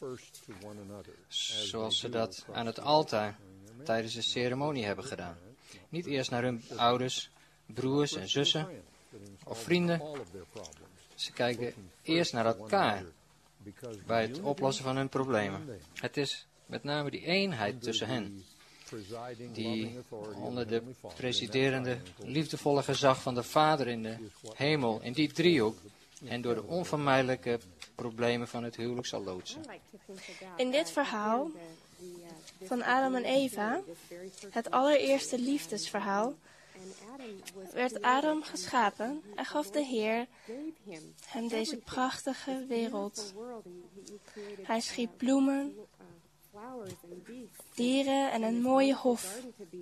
Zoals ze dat aan het altaar tijdens de ceremonie hebben gedaan. Niet eerst naar hun ouders, broers en zussen of vrienden. Ze kijken eerst naar elkaar bij het oplossen van hun problemen. Het is met name die eenheid tussen hen, die onder de presiderende, liefdevolle gezag van de Vader in de hemel, in die driehoek, en door de onvermijdelijke problemen van het huwelijk zal loodsen. In dit verhaal van Adam en Eva, het allereerste liefdesverhaal, werd Adam geschapen en gaf de Heer hem deze prachtige wereld. Hij schiep bloemen, dieren en een mooie hof.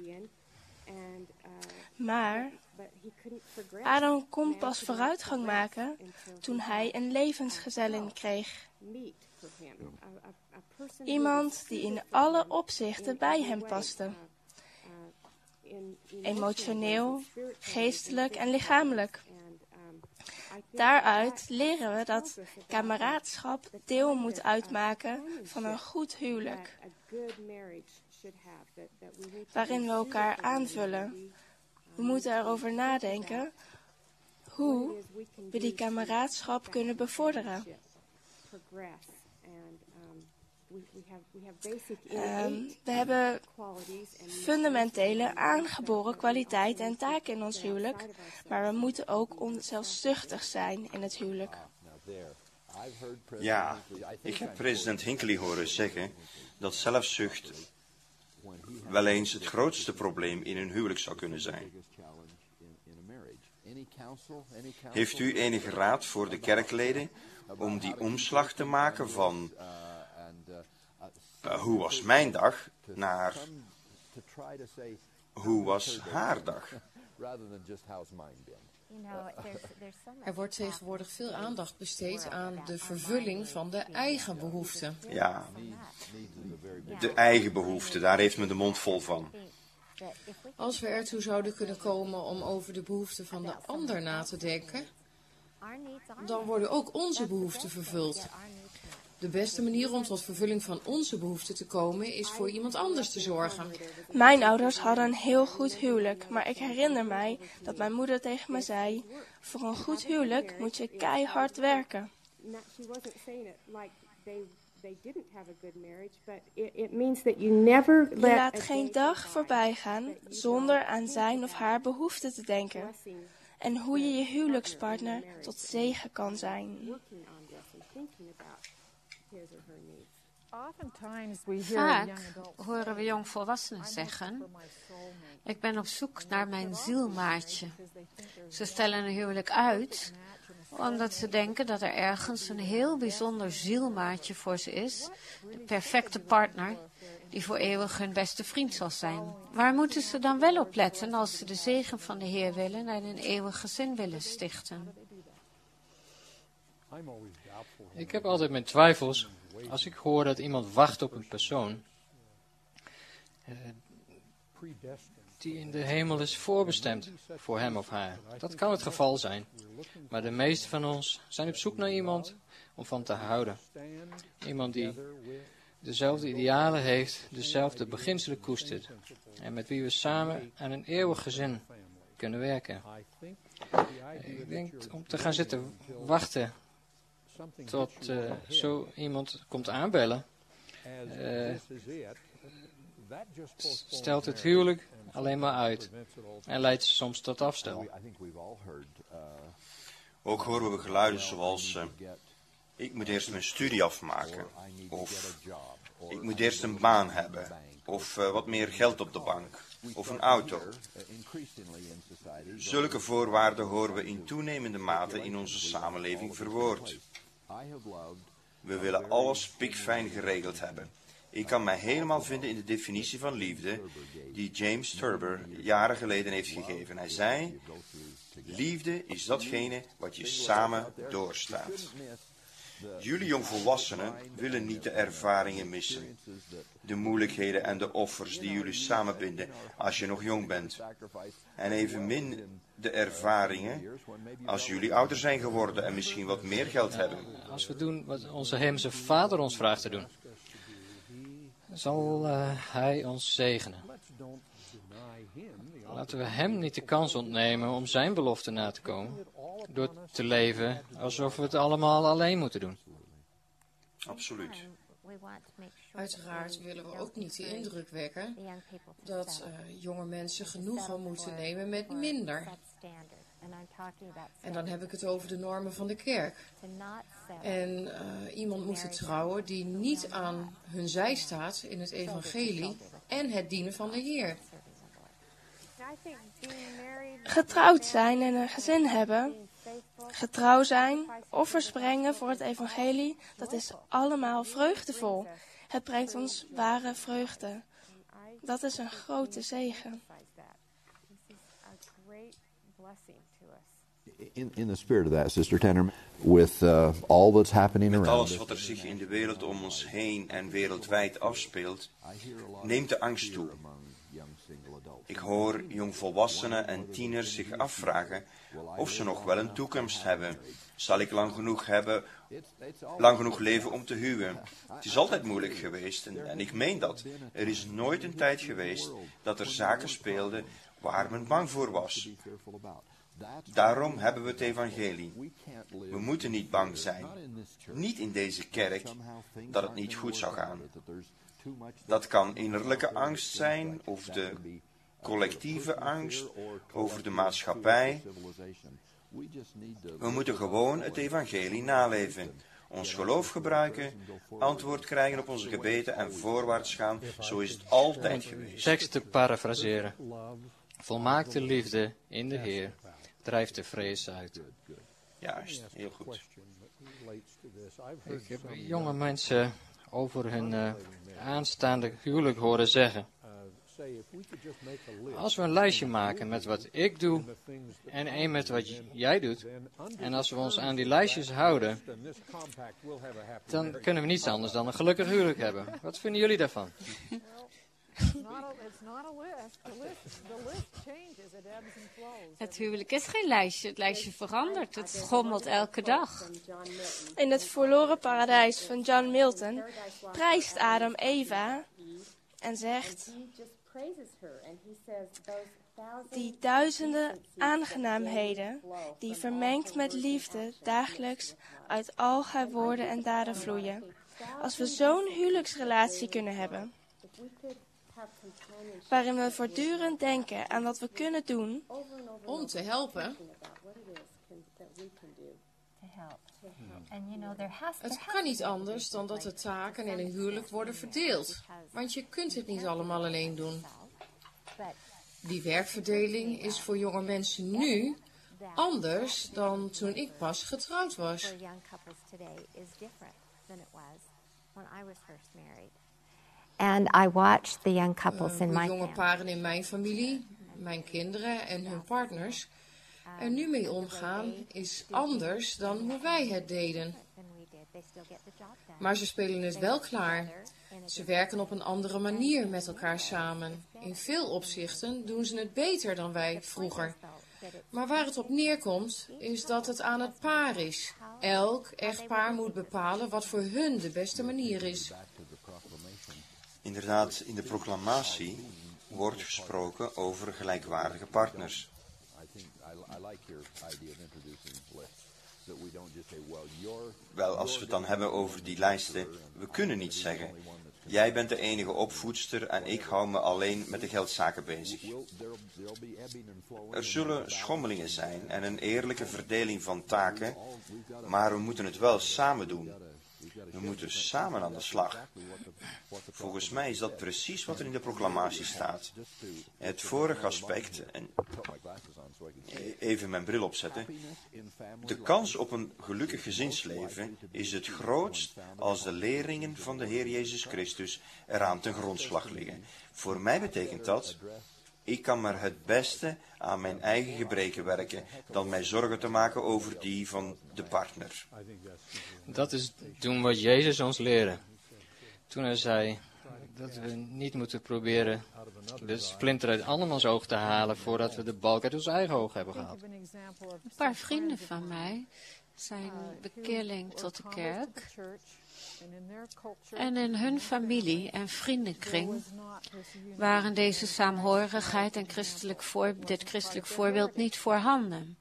Maar Adam kon pas vooruitgang maken toen hij een levensgezellin kreeg. Iemand die in alle opzichten bij hem paste. Emotioneel, geestelijk en lichamelijk. Daaruit leren we dat kameraadschap deel moet uitmaken van een goed huwelijk, waarin we elkaar aanvullen, We moeten erover nadenken hoe we die kameraadschap kunnen bevorderen. Um, we hebben fundamentele aangeboren kwaliteiten en taken in ons huwelijk, maar we moeten ook onzelfzuchtig zijn in het huwelijk. Ja, ik heb president Hinckley horen zeggen dat zelfzucht wel eens het grootste probleem in een huwelijk zou kunnen zijn. Heeft u enige raad voor de kerkleden om die omslag te maken van uh, hoe was mijn dag naar hoe was haar dag? Er wordt tegenwoordig veel aandacht besteed aan de vervulling van de eigen behoeften. Ja, de eigen behoeften, daar heeft men de mond vol van. Als we ertoe zouden kunnen komen om over de behoeften van de ander na te denken, dan worden ook onze behoeften vervuld. De beste manier om tot vervulling van onze behoeften te komen is voor iemand anders te zorgen. Mijn ouders hadden een heel goed huwelijk, maar ik herinner mij dat mijn moeder tegen me zei: voor een goed huwelijk moet je keihard werken. Je laat geen dag voorbij gaan zonder aan zijn of haar behoeften te denken. En hoe je je huwelijkspartner tot zegen kan zijn. Vaak horen we jongvolwassenen zeggen: ik ben op zoek naar mijn zielmaatje. Ze stellen een huwelijk uit omdat ze denken dat er ergens een heel bijzonder zielmaatje voor ze is, de perfecte partner, die voor eeuwig hun beste vriend zal zijn. Waar moeten ze dan wel op letten als ze de zegen van de Heer willen en een eeuwig gezin willen stichten? Ik heb altijd mijn twijfels als ik hoor dat iemand wacht op een persoon uh, die in de hemel is voorbestemd voor hem of haar. Dat kan het geval zijn. Maar de meeste van ons zijn op zoek naar iemand om van te houden. Iemand die dezelfde idealen heeft, dezelfde beginselen koestert. En met wie we samen aan een eeuwig gezin kunnen werken. Ik denk om te gaan zitten wachten tot uh, zo iemand komt aanbellen, uh, stelt het huwelijk alleen maar uit en leidt soms tot afstel. Ook horen we geluiden zoals uh, ik moet eerst mijn studie afmaken, of ik moet eerst een baan hebben, of uh, wat meer geld op de bank, of een auto. Zulke voorwaarden horen we in toenemende mate in onze samenleving verwoord. We willen alles pikfijn geregeld hebben. Ik kan mij helemaal vinden in de definitie van liefde die James Turber jaren geleden heeft gegeven. Hij zei: liefde is datgene wat je samen doorstaat. Jullie jongvolwassenen willen niet de ervaringen missen, de moeilijkheden en de offers die jullie samenbinden als je nog jong bent. En evenmin de ervaringen als jullie ouder zijn geworden en misschien wat meer geld hebben. Als we doen wat onze hemelse Vader ons vraagt te doen, zal uh, Hij ons zegenen. Laten we Hem niet de kans ontnemen om Zijn belofte na te komen, door te leven alsof we het allemaal alleen moeten doen. Absoluut. Uiteraard willen we ook niet de indruk wekken dat uh, jonge mensen genoegen moeten nemen met minder. En dan heb ik het over de normen van de kerk. En uh, iemand moet trouwen die niet aan hun zij staat in het evangelie en het dienen van de Heer. Getrouwd zijn en een gezin hebben, getrouw zijn, offers brengen voor het evangelie, dat is allemaal vreugdevol. Het brengt ons ware vreugde. Dat is een grote zegen. In, in the spirit of that, Sister Tanner, with uh, all that's happening Met around alles us, wat er zich in de wereld om ons heen en wereldwijd afspeelt, neemt de angst toe. Ik hoor jongvolwassenen en tieners zich afvragen of ze nog wel een toekomst hebben. Zal ik lang genoeg hebben, lang genoeg leven om te huwen? Het is altijd moeilijk geweest en, en ik meen dat. Er is nooit een tijd geweest dat er zaken speelden waar men bang voor was. Daarom hebben we het evangelie. We moeten niet bang zijn. Niet in deze kerk dat het niet goed zou gaan. Dat kan innerlijke angst zijn of de collectieve angst over de maatschappij. We moeten gewoon het evangelie naleven. Ons geloof gebruiken, antwoord krijgen op onze gebeden en voorwaarts gaan. Zo is het altijd geweest. Tekst te parafraseren. Volmaakte liefde in de Heer drijft de vrees uit. Juist, heel goed. Ik heb jonge mensen over hun uh, aanstaande huwelijk horen zeggen: als we een lijstje maken met wat ik doe en één met wat jij doet, en als we ons aan die lijstjes houden, dan kunnen we niets anders dan een gelukkig huwelijk hebben. Wat vinden jullie daarvan? Het huwelijk is geen lijstje. Het lijstje verandert. Het schommelt elke dag. In het verloren paradijs van John Milton prijst Adam Eva en zegt: die duizenden aangenaamheden die vermengd met liefde dagelijks uit al haar woorden en daden vloeien. Als we zo'n huwelijksrelatie kunnen hebben, waarin we voortdurend denken aan wat we kunnen doen om te helpen. Het kan niet anders dan dat de taken in een huwelijk worden verdeeld, want je kunt het niet allemaal alleen doen. Die werkverdeling is voor jonge mensen nu anders dan toen ik pas getrouwd was. And I watched the young couples Uh, in hoe my jonge family. paren in mijn familie, mijn kinderen en hun partners er nu mee omgaan is anders dan hoe wij het deden. Maar ze spelen het wel klaar. Ze werken op een andere manier met elkaar samen. In veel opzichten doen ze het beter dan wij vroeger. Maar waar het op neerkomt, is dat het aan het paar is. Elk echtpaar moet bepalen wat voor hun de beste manier is. Inderdaad, in de proclamatie wordt gesproken over gelijkwaardige partners. Wel, als we het dan hebben over die lijsten, we kunnen niet zeggen: jij bent de enige opvoedster en ik hou me alleen met de geldzaken bezig. Er zullen schommelingen zijn en een eerlijke verdeling van taken, maar we moeten het wel samen doen. We moeten samen aan de slag. Volgens mij is dat precies wat er in de proclamatie staat. Het vorige aspect, en even mijn bril opzetten. De kans op een gelukkig gezinsleven is het grootst als de leringen van de Heer Jezus Christus eraan ten grondslag liggen. Voor mij betekent dat: ik kan maar het beste aan mijn eigen gebreken werken dan mij zorgen te maken over die van de partner. Dat is doen wat Jezus ons leerde. Toen hij zei dat we niet moeten proberen de splinter uit andermans oog te halen voordat we de balk uit ons eigen oog hebben gehaald. Een paar vrienden van mij zijn bekeerling tot de kerk. En in hun familie en vriendenkring waren deze saamhorigheid en christelijk voor, dit christelijk voorbeeld niet voorhanden.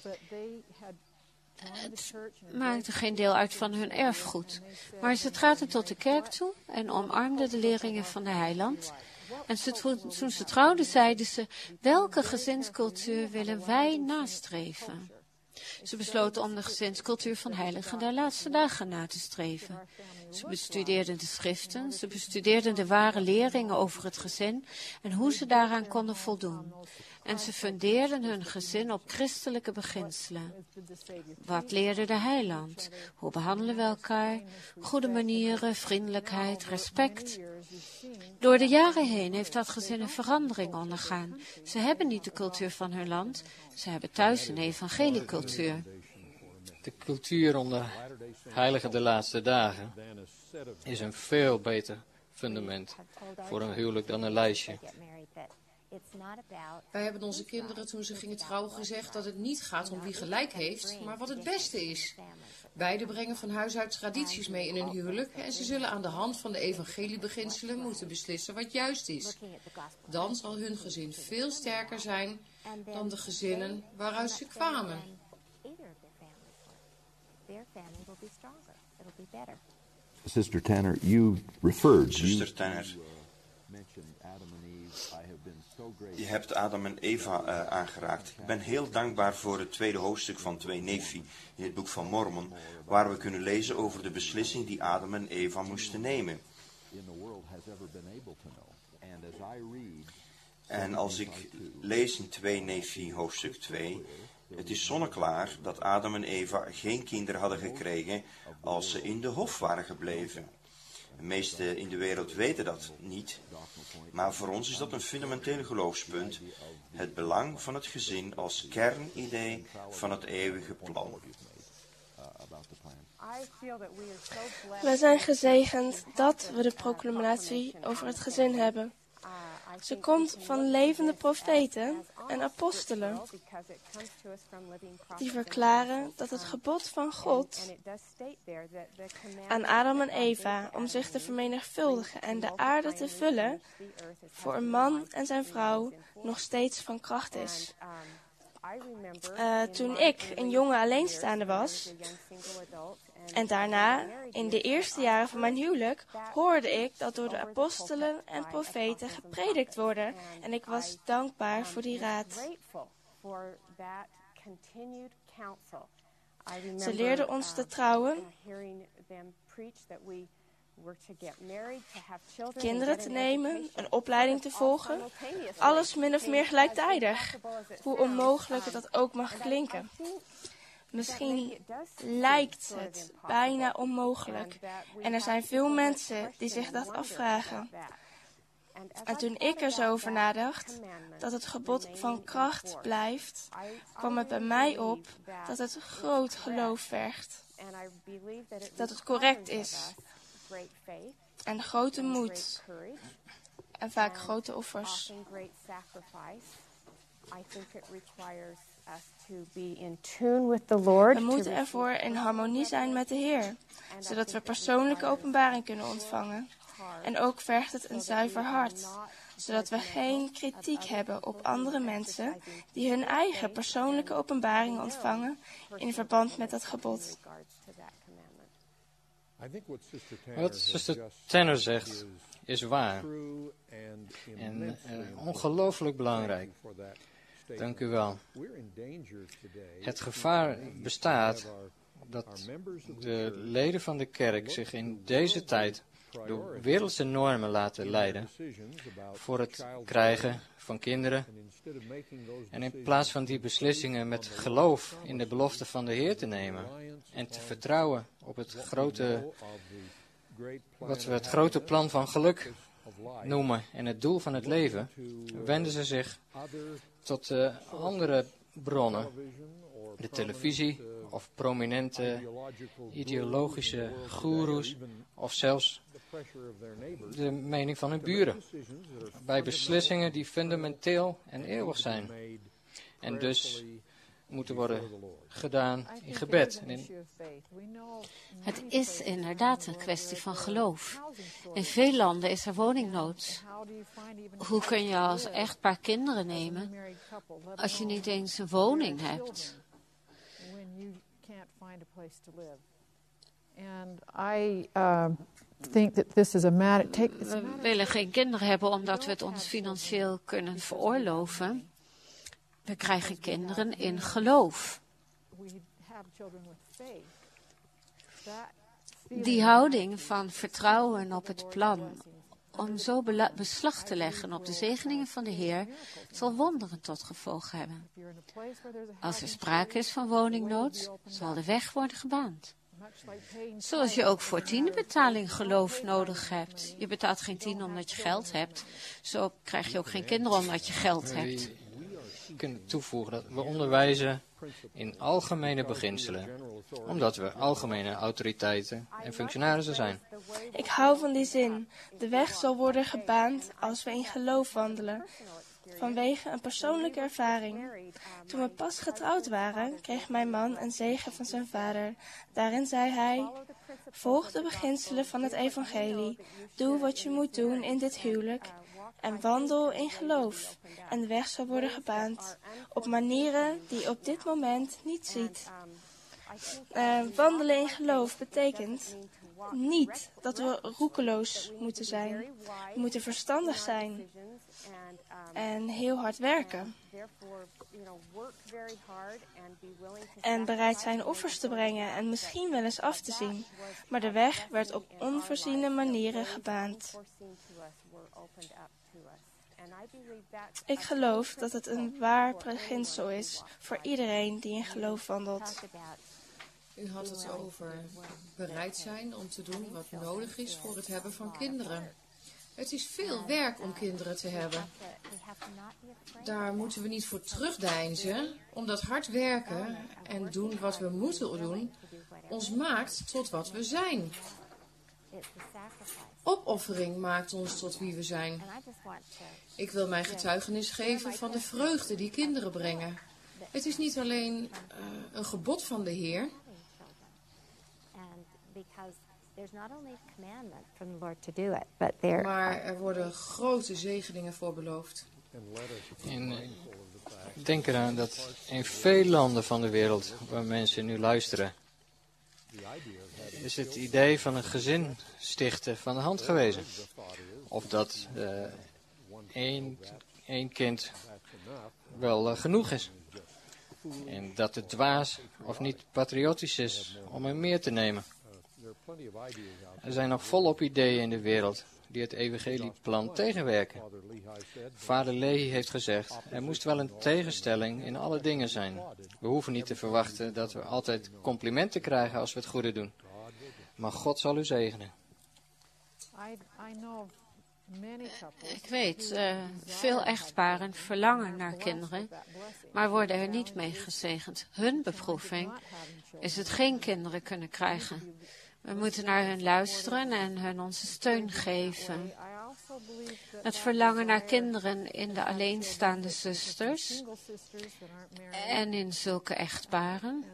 Het maakte geen deel uit van hun erfgoed. Maar ze traden tot de kerk toe en omarmden de leringen van de heiland. En ze, toen ze trouwden, zeiden ze: welke gezinscultuur willen wij nastreven? Ze besloten om de gezinscultuur van heiligen der laatste dagen na te streven. Ze bestudeerden de schriften, ze bestudeerden de ware leringen over het gezin en hoe ze daaraan konden voldoen. En ze fundeerden hun gezin op christelijke beginselen. Wat leerde de heiland? Hoe behandelen we elkaar? Goede manieren, vriendelijkheid, respect. Door de jaren heen heeft dat gezin een verandering ondergaan. Ze hebben niet de cultuur van hun land, ze hebben thuis een evangeliecultuur. De cultuur onder heiligen de laatste dagen is een veel beter fundament voor een huwelijk dan een lijstje. Wij hebben onze kinderen toen ze gingen trouwen gezegd dat het niet gaat om wie gelijk heeft, maar wat het beste is. Beiden brengen van huis uit tradities mee in hun huwelijk en ze zullen aan de hand van de evangeliebeginselen moeten beslissen wat juist is. Dan zal hun gezin veel sterker zijn dan de gezinnen waaruit ze kwamen. Sister Tanner, you referred. Zuster Tanner, je hebt Adam en Eva uh, aangeraakt. Ik ben heel dankbaar voor het tweede hoofdstuk van twee Nephi in het boek van Mormon, waar we kunnen lezen over de beslissing die Adam en Eva moesten nemen. En als ik lees in twee Nephi hoofdstuk twee, het is zonneklaar dat Adam en Eva geen kinderen hadden gekregen als ze in de hof waren gebleven. De meesten in de wereld weten dat niet, maar voor ons is dat een fundamenteel geloofspunt, het belang van het gezin als kernidee van het eeuwige plan. We zijn gezegend dat we de proclamatie over het gezin hebben. Ze komt van levende profeten en apostelen, die verklaren dat het gebod van God aan Adam en Eva om zich te vermenigvuldigen en de aarde te vullen, voor een man en zijn vrouw nog steeds van kracht is. Uh, toen ik een jonge alleenstaande was, en daarna, in de eerste jaren van mijn huwelijk, hoorde ik dat door de apostelen en profeten gepredikt worden. En ik was dankbaar voor die raad. Ze leerden ons te trouwen, kinderen te nemen, een opleiding te volgen. Alles min of meer gelijktijdig, hoe onmogelijk het dat ook mag klinken. Misschien lijkt het bijna onmogelijk. En er zijn veel mensen die zich dat afvragen. En toen ik er zo over nadacht, dat het gebod van kracht blijft, kwam het bij mij op dat het groot geloof vergt. Dat het correct is. En grote moed. En vaak grote offers. We moeten ervoor in harmonie zijn met de Heer, zodat we persoonlijke openbaring kunnen ontvangen. En ook vergt het een zuiver hart, zodat we geen kritiek hebben op andere mensen die hun eigen persoonlijke openbaring ontvangen in verband met dat gebod. Wat zuster Tanner zegt is waar en uh, ongelooflijk belangrijk. Dank u wel. Het gevaar bestaat dat de leden van de kerk zich in deze tijd door wereldse normen laten leiden voor het krijgen van kinderen. En in plaats van die beslissingen met geloof in de belofte van de Heer te nemen en te vertrouwen op het grote, wat we het grote plan van geluk noemen en het doel van het leven, wenden ze zich tot uh, andere bronnen, de televisie of prominente ideologische goeroes of zelfs de mening van hun buren, bij beslissingen die fundamenteel en eeuwig zijn en dus moeten worden gedaan in gebed. En in Het is inderdaad een kwestie van geloof. In veel landen is er woningnood. Hoe kun je als echtpaar kinderen nemen als je niet eens een woning hebt? We willen geen kinderen hebben omdat we het ons financieel kunnen veroorloven. We krijgen kinderen in geloof. Die houding van vertrouwen op het plan om zo beslag te leggen op de zegeningen van de Heer zal wonderen tot gevolg hebben. Als er sprake is van woningnood, zal de weg worden gebaand. Zoals je ook voor tiendenbetaling geloof nodig hebt. Je betaalt geen tien omdat je geld hebt. Zo krijg je ook geen kinderen omdat je geld hebt. We kunnen toevoegen dat we onderwijzen in algemene beginselen, omdat we algemene autoriteiten en functionarissen zijn. Ik hou van die zin. De weg zal worden gebaand als we in geloof wandelen. vanwege een persoonlijke ervaring. Toen we pas getrouwd waren, kreeg mijn man een zegen van zijn vader. Daarin zei hij: volg de beginselen van het evangelie, doe wat je moet doen in dit huwelijk en wandel in geloof. En de weg zal worden gebaand op manieren die je op dit moment niet ziet. Uh, wandelen in geloof betekent niet dat we roekeloos moeten zijn. We moeten verstandig zijn en heel hard werken. En bereid zijn offers te brengen en misschien wel eens af te zien. Maar de weg werd op onvoorziene manieren gebaand. Ik geloof dat het een waar beginsel is voor iedereen die in geloof wandelt. U had het over bereid zijn om te doen wat nodig is voor het hebben van kinderen. Het is veel werk om kinderen te hebben. Daar moeten we niet voor terugdeinzen, omdat hard werken en doen wat we moeten doen ons maakt tot wat we zijn. Opoffering maakt ons tot wie we zijn. Ik wil mijn getuigenis geven van de vreugde die kinderen brengen. Het is niet alleen uh, een gebod van de Heer, maar er worden grote zegeningen voor beloofd. En denk eraan dat in veel landen van de wereld waar mensen nu luisteren, is het idee van een gezin stichten van de hand gewezen. Of dat uh, één, één kind wel uh, genoeg is. En dat het dwaas of niet patriotisch is om er meer te nemen. Er zijn nog volop ideeën in de wereld die het evangelieplan tegenwerken. Vader Lehi heeft gezegd, er moest wel een tegenstelling in alle dingen zijn. We hoeven niet te verwachten dat we altijd complimenten krijgen als we het goede doen. Maar God zal u zegenen. Ik weet, uh, veel echtparen verlangen naar kinderen, maar worden er niet mee gezegend. Hun beproeving is het geen kinderen kunnen krijgen. We moeten naar hen luisteren en hen onze steun geven. Het verlangen naar kinderen in de alleenstaande zusters en in zulke echtparen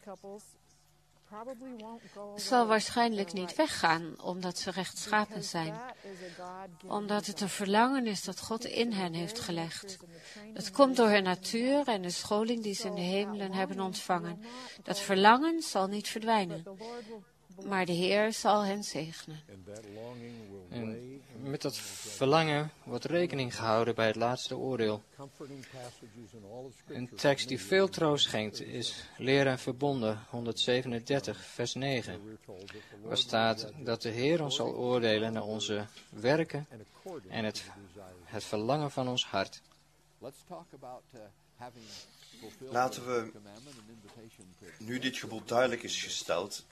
zal waarschijnlijk niet weggaan, omdat ze rechtschapen zijn. Omdat het een verlangen is dat God in hen heeft gelegd. Het komt door hun natuur en de scholing die ze in de hemelen hebben ontvangen. Dat verlangen zal niet verdwijnen, maar de Heer zal hen zegenen. En met dat verlangen wordt rekening gehouden bij het laatste oordeel. Een tekst die veel troost schenkt is Leer en Verbonden honderdzevenendertig vers negen. Waar staat dat de Heer ons zal oordelen naar onze werken en het, het verlangen van ons hart. Laten we, nu dit gebod duidelijk is gesteld,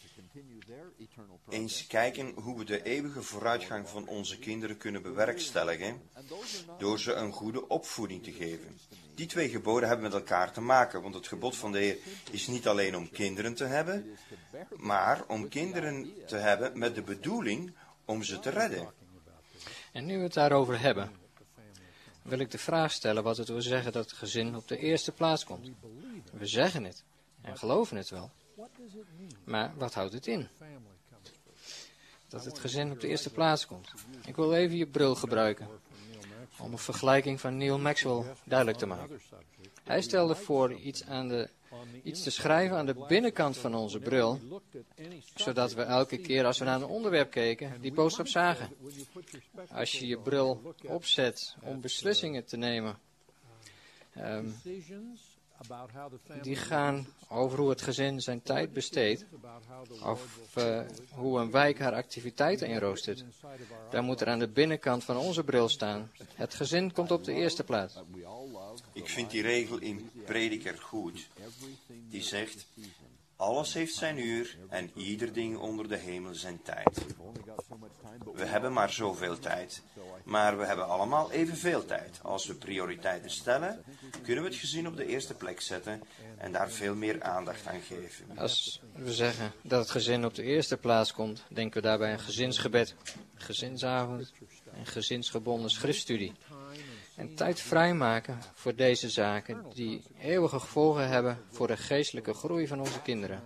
eens kijken hoe we de eeuwige vooruitgang van onze kinderen kunnen bewerkstelligen door ze een goede opvoeding te geven. Die twee geboden hebben met elkaar te maken, want het gebod van de Heer is niet alleen om kinderen te hebben, maar om kinderen te hebben met de bedoeling om ze te redden. En nu we het daarover hebben, wil ik de vraag stellen wat het wil zeggen dat het gezin op de eerste plaats komt. We zeggen het en geloven het wel. Maar wat houdt het in? Dat het gezin op de eerste plaats komt. Ik wil even je bril gebruiken om een vergelijking van Neil Maxwell duidelijk te maken. Hij stelde voor iets, aan de, iets te schrijven aan de binnenkant van onze bril, zodat we elke keer als we naar een onderwerp keken, die boodschap zagen. Als je je bril opzet om beslissingen te nemen, um, die gaan over hoe het gezin zijn tijd besteedt, of uh, hoe een wijk haar activiteiten inroostert. Daar moet er aan de binnenkant van onze bril staan. Het gezin komt op de eerste plaats. Ik vind die regel in Prediker goed. Die zegt, alles heeft zijn uur en ieder ding onder de hemel zijn tijd. We hebben maar zoveel tijd, maar we hebben allemaal evenveel tijd. Als we prioriteiten stellen, kunnen we het gezin op de eerste plek zetten en daar veel meer aandacht aan geven. Als we zeggen dat het gezin op de eerste plaats komt, denken we daarbij aan gezinsgebed, gezinsavond en gezinsgebonden schriftstudie. En tijd vrijmaken voor deze zaken die eeuwige gevolgen hebben voor de geestelijke groei van onze kinderen.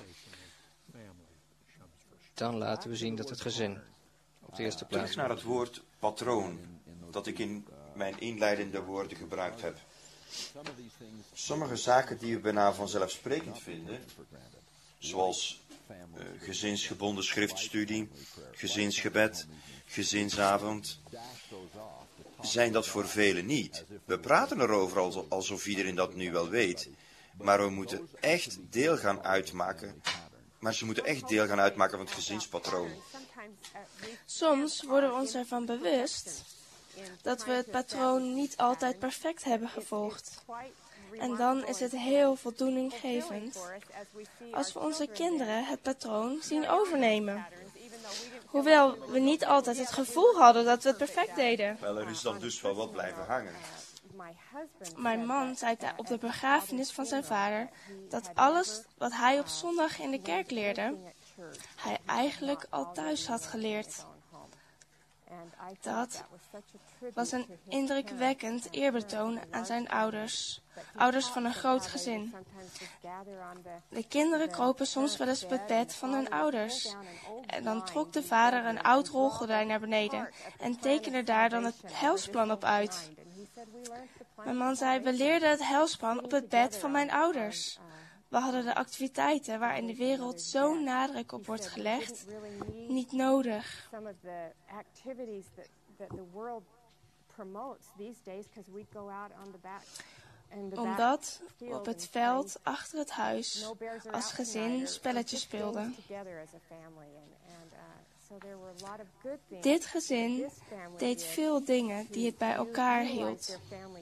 Dan laten we zien dat het gezin op de eerste plaats Terug naar het woord patroon, dat ik in mijn inleidende woorden gebruikt heb. Sommige zaken die we bijna vanzelfsprekend vinden, zoals uh, gezinsgebonden schriftstudie, gezinsgebed, gezinsavond, zijn dat voor velen niet. We praten erover alsof iedereen dat nu wel weet, maar we moeten echt deel gaan uitmaken, maar ze moeten echt deel gaan uitmaken van het gezinspatroon. Soms worden we ons ervan bewust dat we het patroon niet altijd perfect hebben gevolgd. En dan is het heel voldoeninggevend als we onze kinderen het patroon zien overnemen. Hoewel we niet altijd het gevoel hadden dat we het perfect deden. Wel, er is dan dus wel wat blijven hangen. Mijn man zei op de begrafenis van zijn vader dat alles wat hij op zondag in de kerk leerde, hij eigenlijk al thuis had geleerd. Dat was een indrukwekkend eerbetoon aan zijn ouders, ouders van een groot gezin. De kinderen kropen soms wel eens op het bed van hun ouders. En dan trok de vader een oud rolgordijn naar beneden en tekende daar dan het heilsplan op uit. Mijn man zei, we leerden het heilsplan op het bed van mijn ouders. We hadden de activiteiten waar in de wereld zo'n nadruk op wordt gelegd, niet nodig. Omdat we op het veld achter het huis als gezin spelletjes speelden. Dit gezin deed veel dingen die het bij elkaar hield.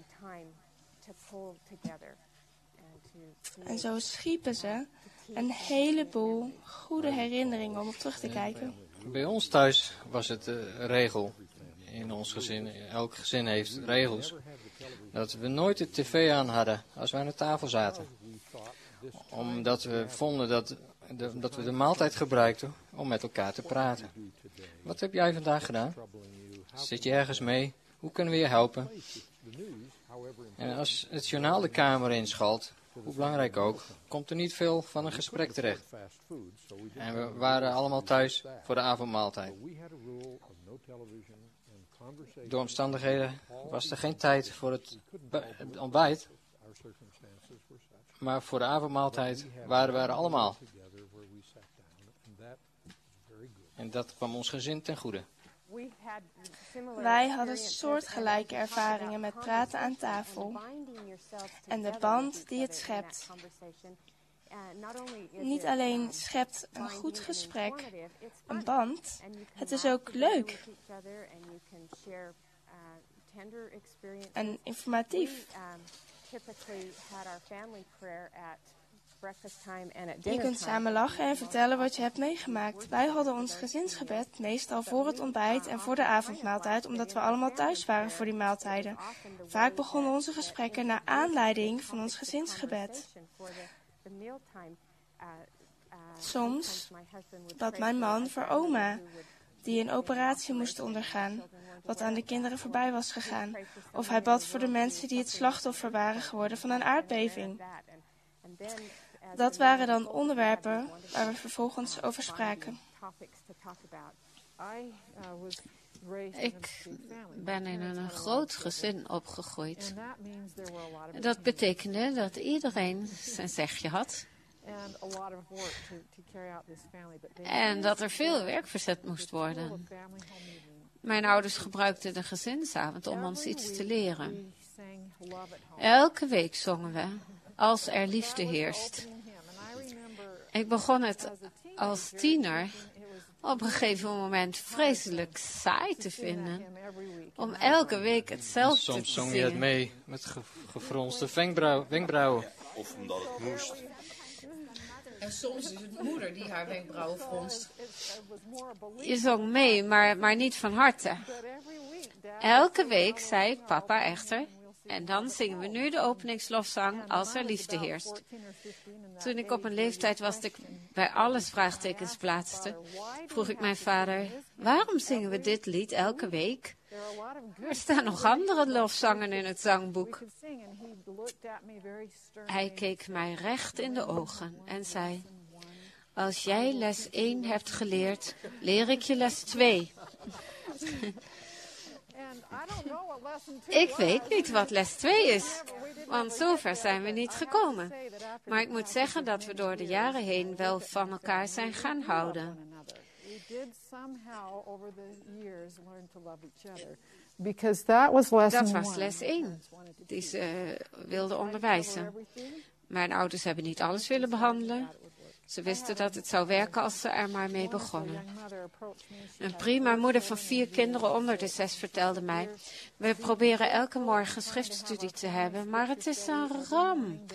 En zo schiepen ze een heleboel goede herinneringen om op terug te kijken. Bij ons thuis was het de regel, in ons gezin, elk gezin heeft regels, dat we nooit de tv aan hadden als we aan de tafel zaten. Omdat we vonden dat, de, dat we de maaltijd gebruikten om met elkaar te praten. Wat heb jij vandaag gedaan? Zit je ergens mee? Hoe kunnen we je helpen? En als het journaal de kamer inschalt, hoe belangrijk ook, komt er niet veel van een gesprek terecht. En we waren allemaal thuis voor de avondmaaltijd. Door omstandigheden was er geen tijd voor het, het ontbijt. Maar voor de avondmaaltijd waren we er allemaal. En dat kwam ons gezin ten goede. Wij hadden soortgelijke ervaringen met praten aan tafel en de band die het schept. Niet alleen schept een goed gesprek een band, het is ook leuk en informatief. Je kunt samen lachen en vertellen wat je hebt meegemaakt. Wij hadden ons gezinsgebed meestal voor het ontbijt en voor de avondmaaltijd, omdat we allemaal thuis waren voor die maaltijden. Vaak begonnen onze gesprekken naar aanleiding van ons gezinsgebed. Soms bad mijn man voor oma, die een operatie moest ondergaan, wat aan de kinderen voorbij was gegaan. Of hij bad voor de mensen die het slachtoffer waren geworden van een aardbeving. Dat waren dan onderwerpen waar we vervolgens over spraken. Ik ben in een groot gezin opgegroeid. Dat betekende dat iedereen zijn zegje had. En dat er veel werk verzet moest worden. Mijn ouders gebruikten de gezinsavond om ons iets te leren. Elke week zongen we Als er liefde heerst. Ik begon het als tiener op een gegeven moment vreselijk saai te vinden. Om elke week hetzelfde te zingen. Soms zong je het mee met ge gefronste wenkbrauw, wenkbrauwen. Of omdat het moest. En soms is het moeder die haar wenkbrauwen fronst. Je zong mee, maar, maar niet van harte. Elke week zei papa echter, en dan zingen we nu de openingslofzang Als er liefde heerst. Toen ik op een leeftijd was dat ik bij alles vraagtekens plaatste, vroeg ik mijn vader, waarom zingen we dit lied elke week? Er staan nog andere lofzangen in het zangboek. Hij keek mij recht in de ogen en zei, als jij les één hebt geleerd, leer ik je les twee. Ik weet niet wat les twee is, want zover zijn we niet gekomen. Maar ik moet zeggen dat we door de jaren heen wel van elkaar zijn gaan houden. Dat was les één, die ze uh, wilde onderwijzen. Mijn ouders hebben niet alles willen behandelen. Ze wisten dat het zou werken als ze er maar mee begonnen. Een prima moeder van vier kinderen onder de zes vertelde mij, we proberen elke morgen schriftstudie te hebben, maar het is een ramp.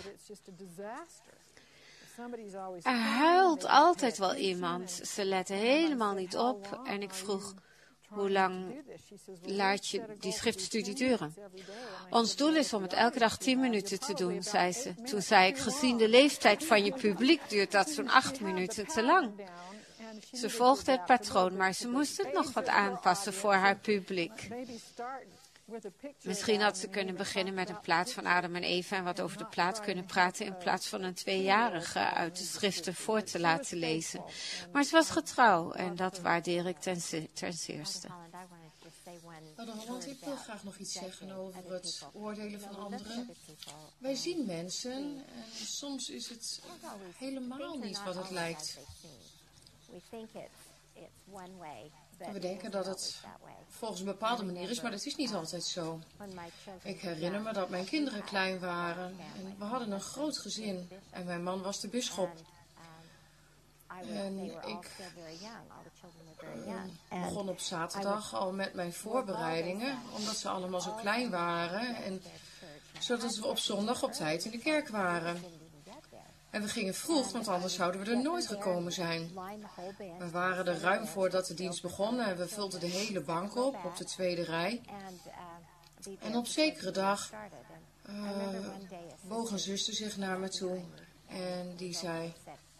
Er huilt altijd wel iemand. Ze letten helemaal niet op. En ik vroeg, hoe lang laat je die schriftstudie duren? Ons doel is om het elke dag tien minuten te doen, zei ze. Toen zei ik, gezien de leeftijd van je publiek duurt dat zo'n acht minuten te lang. Ze volgde het patroon, maar ze moest het nog wat aanpassen voor haar publiek. Misschien had ze kunnen beginnen met een plaat van Adam en Eva en wat over de plaat kunnen praten in plaats van een tweejarige uit de schriften voor te laten lezen. Maar ze was getrouw en dat waardeer ik ten, ten zeerste. Vader Holland, ik wil graag nog iets zeggen over het oordelen van anderen. Wij zien mensen en soms is het helemaal niet wat het lijkt. We denken dat het volgens een bepaalde manier is, maar dat is niet altijd zo. Ik herinner me dat mijn kinderen klein waren en we hadden een groot gezin en mijn man was de bisschop. En ik begon op zaterdag al met mijn voorbereidingen, omdat ze allemaal zo klein waren en zodat we op zondag op tijd in de kerk waren. En we gingen vroeg, want anders zouden we er nooit gekomen zijn. We waren er ruim voordat de dienst begon en we vulden de hele bank op, op de tweede rij. En op zekere dag uh, boog een zuster zich naar me toe en die zei,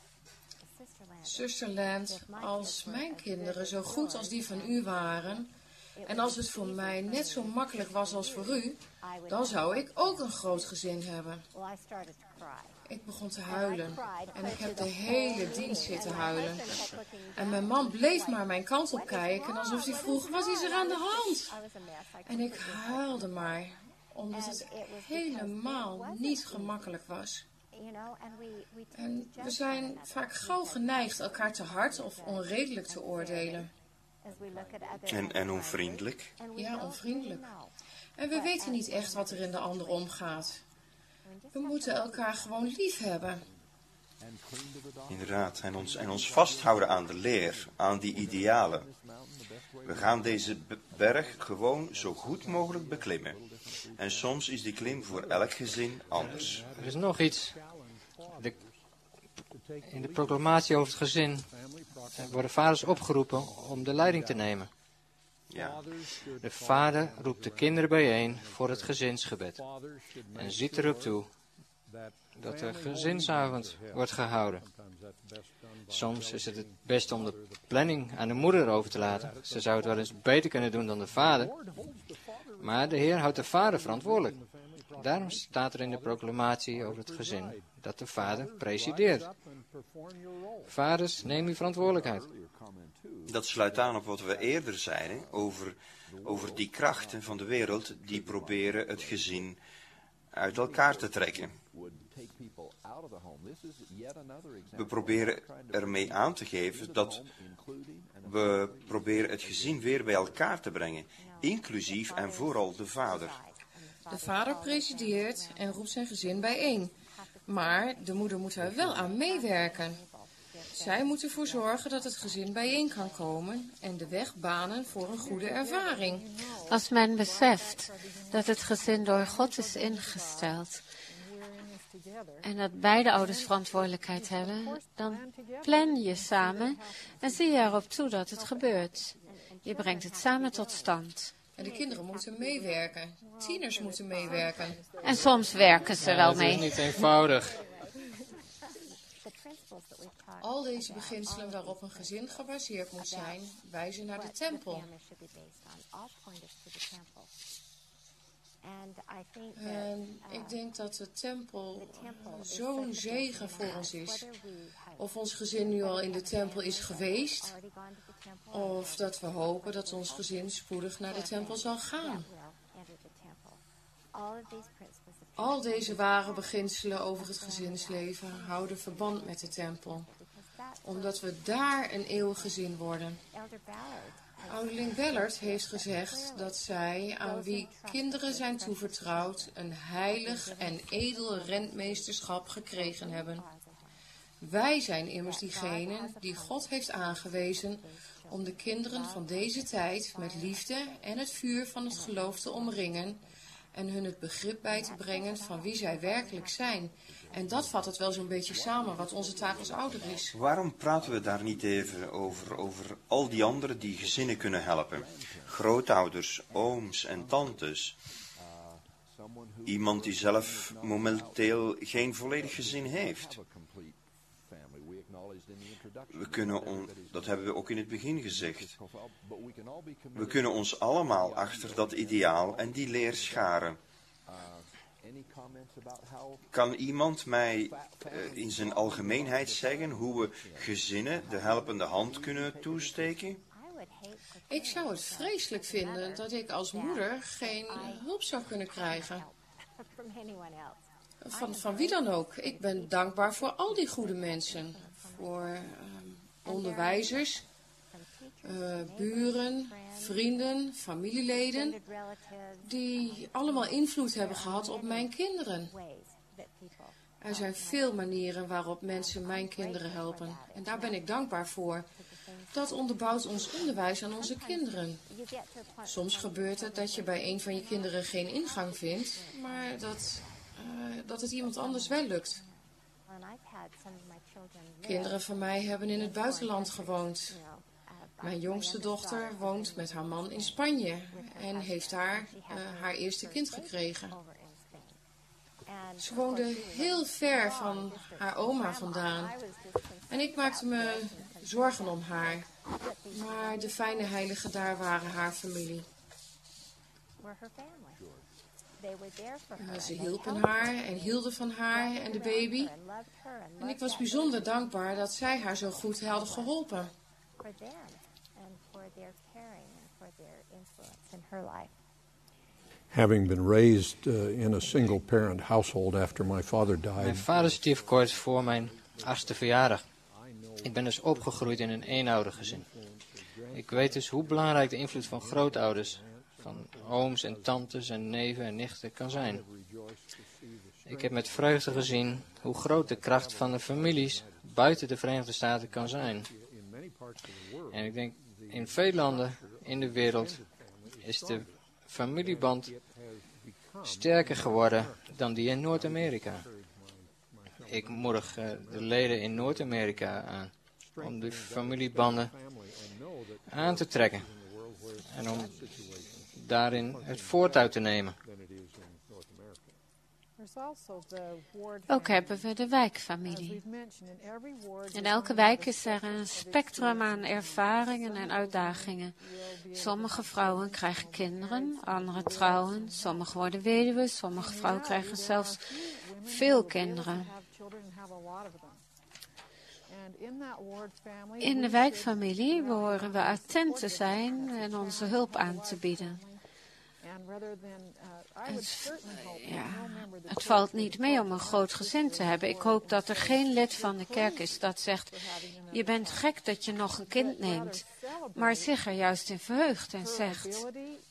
Zuster Land, als mijn kinderen zo goed als die van u waren, en als het voor mij net zo makkelijk was als voor u, dan zou ik ook een groot gezin hebben. Ik begon te huilen en ik heb de hele dienst zitten huilen. En mijn man bleef maar mijn kant op kijken alsof hij vroeg, wat is er aan de hand? En ik huilde maar, omdat het helemaal niet gemakkelijk was. En we zijn vaak gauw geneigd elkaar te hard of onredelijk te oordelen. En, en onvriendelijk? Ja, onvriendelijk. En we weten niet echt wat er in de ander omgaat. We moeten elkaar gewoon lief hebben. Inderdaad, en ons, en ons vasthouden aan de leer, aan die idealen. We gaan deze berg gewoon zo goed mogelijk beklimmen. En soms is die klim voor elk gezin anders. Er is nog iets. De, in de proclamatie over het gezin worden vaders opgeroepen om de leiding te nemen. Ja. De vader roept de kinderen bijeen voor het gezinsgebed en ziet erop toe dat er gezinsavond wordt gehouden. Soms is het het best om de planning aan de moeder over te laten. Ze zou het wel eens beter kunnen doen dan de vader. Maar de Heer houdt de vader verantwoordelijk. Daarom staat er in de proclamatie over het gezin dat de vader presideert. Vaders, neem uw verantwoordelijkheid. Dat sluit aan op wat we eerder zeiden over, over die krachten van de wereld die proberen het gezin uit elkaar te trekken. We proberen ermee aan te geven dat we proberen het gezin weer bij elkaar te brengen, inclusief en vooral de vader. De vader presideert en roept zijn gezin bijeen, maar de moeder moet er wel aan meewerken. Zij moet ervoor zorgen dat het gezin bijeen kan komen en de weg banen voor een goede ervaring. Als men beseft dat het gezin door God is ingesteld en dat beide ouders verantwoordelijkheid hebben, dan plan je samen en zie je erop toe dat het gebeurt. Je brengt het samen tot stand. En de kinderen moeten meewerken. Tieners moeten meewerken. En soms werken ze ja, wel dat mee. Dat is niet eenvoudig. Al deze beginselen waarop een gezin gebaseerd moet zijn, wijzen naar de tempel. En ik denk dat de tempel zo'n zegen voor ons is. Of ons gezin nu al in de tempel is geweest, of dat we hopen dat ons gezin spoedig naar de tempel zal gaan. Al deze ware beginselen over het gezinsleven houden verband met de tempel, omdat we daar een eeuwig gezin worden. Ouderling Ballard heeft gezegd dat zij, aan wie kinderen zijn toevertrouwd, een heilig en edel rentmeesterschap gekregen hebben. Wij zijn immers diegenen die God heeft aangewezen om de kinderen van deze tijd met liefde en het vuur van het geloof te omringen en hun het begrip bij te brengen van wie zij werkelijk zijn. En dat vat het wel zo'n beetje samen wat onze taak als ouder is. Waarom praten we daar niet even over, over al die anderen die gezinnen kunnen helpen? Grootouders, ooms en tantes. Iemand die zelf momenteel geen volledig gezin heeft. We kunnen on, dat hebben we ook in het begin gezegd. We kunnen ons allemaal achter dat ideaal en die leer scharen. Kan iemand mij uh, in zijn algemeenheid zeggen hoe we gezinnen de helpende hand kunnen toesteken? Ik zou het vreselijk vinden dat ik als moeder geen hulp zou kunnen krijgen. Van, van wie dan ook. Ik ben dankbaar voor al die goede mensen. Voor uh, onderwijzers, uh, buren, vrienden, familieleden, die allemaal invloed hebben gehad op mijn kinderen. Er zijn veel manieren waarop mensen mijn kinderen helpen. En daar ben ik dankbaar voor. Dat onderbouwt ons onderwijs aan onze kinderen. Soms gebeurt het dat je bij een van je kinderen geen ingang vindt, maar dat, uh, dat het iemand anders wel lukt. Kinderen van mij hebben in het buitenland gewoond. Mijn jongste dochter woont met haar man in Spanje en heeft daar uh, haar eerste kind gekregen. Ze woonde heel ver van haar oma vandaan. En ik maakte me zorgen om haar. Maar de fijne heiligen daar waren haar familie. Uh, ze hielpen haar en hielden van haar en de baby. En ik was bijzonder dankbaar dat zij haar zo goed hadden geholpen. Having been raised uh, in a single-parent household after my father died. Mijn vader stierf kort voor mijn achtste verjaardag. Ik ben dus opgegroeid in een eenoudergezin. Ik weet dus hoe belangrijk de invloed van grootouders, van ooms en tantes en neven en nichten kan zijn. Ik heb met vreugde gezien hoe groot de kracht van de families buiten de Verenigde Staten kan zijn. En ik denk, in veel landen in de wereld is de familieband sterker geworden dan die in Noord-Amerika. Ik moedig uh, de leden in Noord-Amerika aan om de familiebanden aan te trekken en om daarin het voortouw te nemen. Ook hebben we de wijkfamilie. In elke wijk is er een spectrum aan ervaringen en uitdagingen. Sommige vrouwen krijgen kinderen, andere trouwen, sommige worden weduwe, sommige vrouwen krijgen zelfs veel kinderen. In de wijkfamilie behoren we attent te zijn en onze hulp aan te bieden. Het, ja, het valt niet mee om een groot gezin te hebben. Ik hoop dat er geen lid van de kerk is dat zegt, je bent gek dat je nog een kind neemt, maar zich er juist in verheugt en zegt,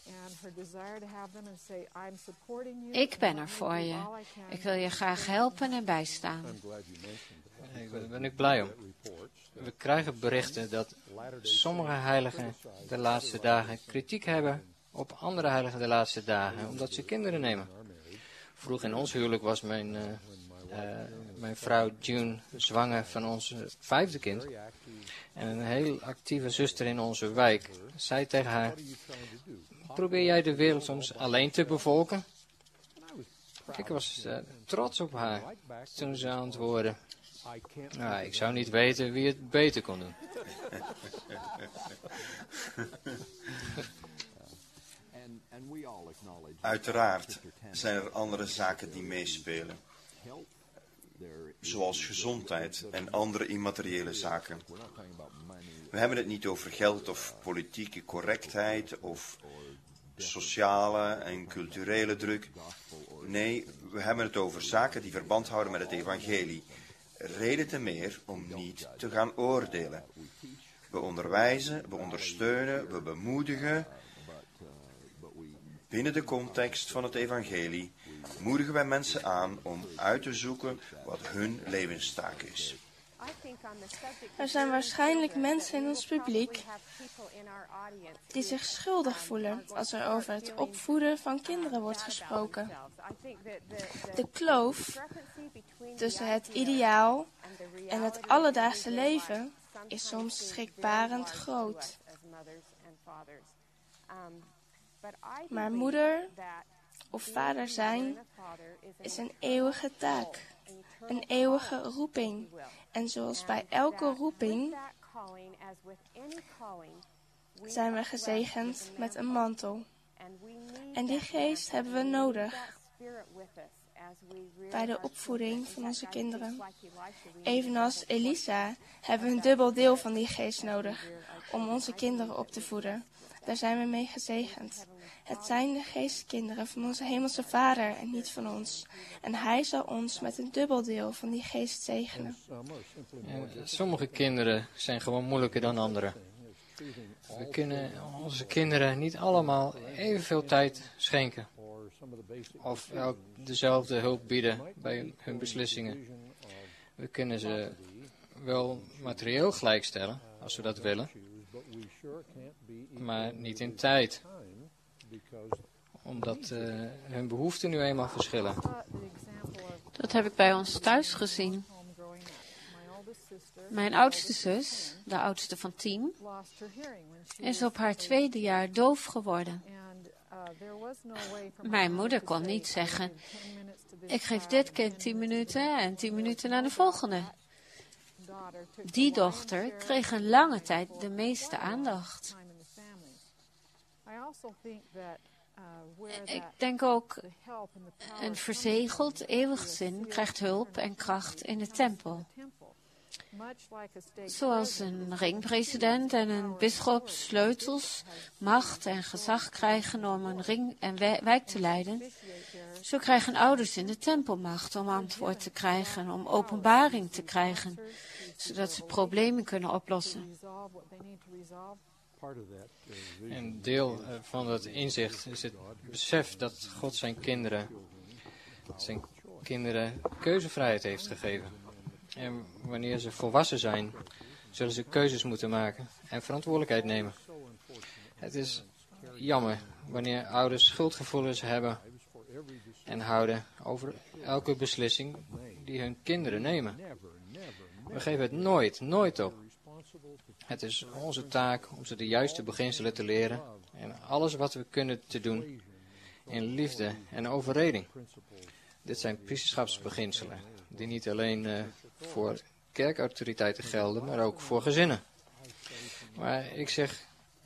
ik ben er voor je. Ik wil je graag helpen en bijstaan. Daar ben ik blij om. We krijgen berichten dat sommige heiligen de laatste dagen kritiek hebben op andere heiligen de laatste dagen, omdat ze kinderen nemen. Vroeg in ons huwelijk was mijn, uh, uh, mijn vrouw June zwanger van ons vijfde kind. En een heel actieve zuster in onze wijk zei tegen haar, probeer jij de wereld soms alleen te bevolken? Ik was uh, trots op haar toen ze antwoordde, Nou, ik zou niet weten wie het beter kon doen. Uiteraard zijn er andere zaken die meespelen, zoals gezondheid en andere immateriële zaken. We hebben het niet over geld of politieke correctheid of sociale en culturele druk. Nee, we hebben het over zaken die verband houden met het evangelie. Reden te meer om niet te gaan oordelen. We onderwijzen, we ondersteunen, we bemoedigen. Binnen de context van het evangelie moedigen wij mensen aan om uit te zoeken wat hun levenstaak is. Er zijn waarschijnlijk mensen in ons publiek die zich schuldig voelen als er over het opvoeden van kinderen wordt gesproken. De kloof tussen het ideaal en het alledaagse leven is soms schrikbarend groot. Maar moeder of vader zijn is een eeuwige taak, een eeuwige roeping. En zoals bij elke roeping zijn we gezegend met een mantel. En die geest hebben we nodig bij de opvoeding van onze kinderen. Evenals Elisa hebben we een dubbel deel van die geest nodig om onze kinderen op te voeden. Daar zijn we mee gezegend. Het zijn de geestkinderen van onze hemelse Vader en niet van ons. En Hij zal ons met een dubbel deel van die geest zegenen. En sommige kinderen zijn gewoon moeilijker dan anderen. We kunnen onze kinderen niet allemaal evenveel tijd schenken. Of ook dezelfde hulp bieden bij hun beslissingen. We kunnen ze wel materieel gelijkstellen, als we dat willen. Maar niet in tijd. Omdat uh, hun behoeften nu eenmaal verschillen. Dat heb ik bij ons thuis gezien. Mijn oudste zus, de oudste van tien, is op haar tweede jaar doof geworden. Mijn moeder kon niet zeggen, ik geef dit kind tien minuten en tien minuten naar de volgende. Die dochter kreeg een lange tijd de meeste aandacht. Ik denk ook, een verzegeld eeuwig zin krijgt hulp en kracht in de tempel. Zoals een ringpresident en een bisschop sleutels, macht en gezag krijgen om een ring en wijk te leiden, zo krijgen ouders in de tempel macht om antwoord te krijgen, om openbaring te krijgen, zodat ze problemen kunnen oplossen. Een deel van dat inzicht is het besef dat God zijn kinderen, zijn kinderen keuzevrijheid heeft gegeven. En wanneer ze volwassen zijn, zullen ze keuzes moeten maken en verantwoordelijkheid nemen. Het is jammer wanneer ouders schuldgevoelens hebben en houden over elke beslissing die hun kinderen nemen. We geven het nooit, nooit op. Het is onze taak om ze de juiste beginselen te leren en alles wat we kunnen te doen in liefde en overreding. Dit zijn priesterschapsbeginselen die niet alleen uh, voor kerkautoriteiten gelden, maar ook voor gezinnen. Maar ik zeg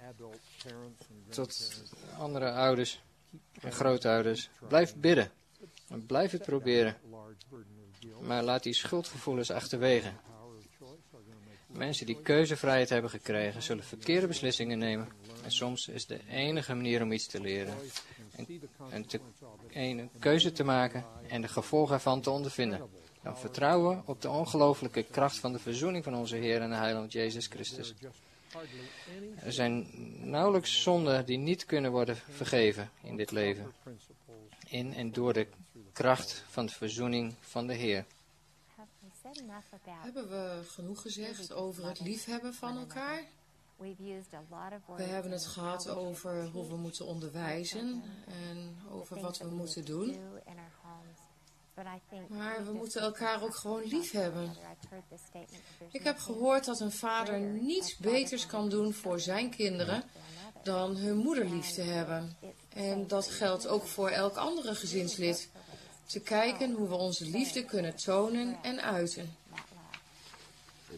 tot andere ouders en grootouders, blijf bidden en blijf het proberen. Maar laat die schuldgevoelens achterwege. Mensen die keuzevrijheid hebben gekregen, zullen verkeerde beslissingen nemen. En soms is de enige manier om iets te leren een, een, te, een keuze te maken en de gevolgen ervan te ondervinden. Dan vertrouwen op de ongelooflijke kracht van de verzoening van onze Heer en de Heiland Jezus Christus. Er zijn nauwelijks zonden die niet kunnen worden vergeven in dit leven. In en door de kracht van de verzoening van de Heer. Hebben we genoeg gezegd over het liefhebben van elkaar? We hebben het gehad over hoe we moeten onderwijzen en over wat we moeten doen. Maar we moeten elkaar ook gewoon lief hebben. Ik heb gehoord dat een vader niets beters kan doen voor zijn kinderen dan hun moeder lief te hebben. En dat geldt ook voor elk andere gezinslid. Te kijken hoe we onze liefde kunnen tonen en uiten.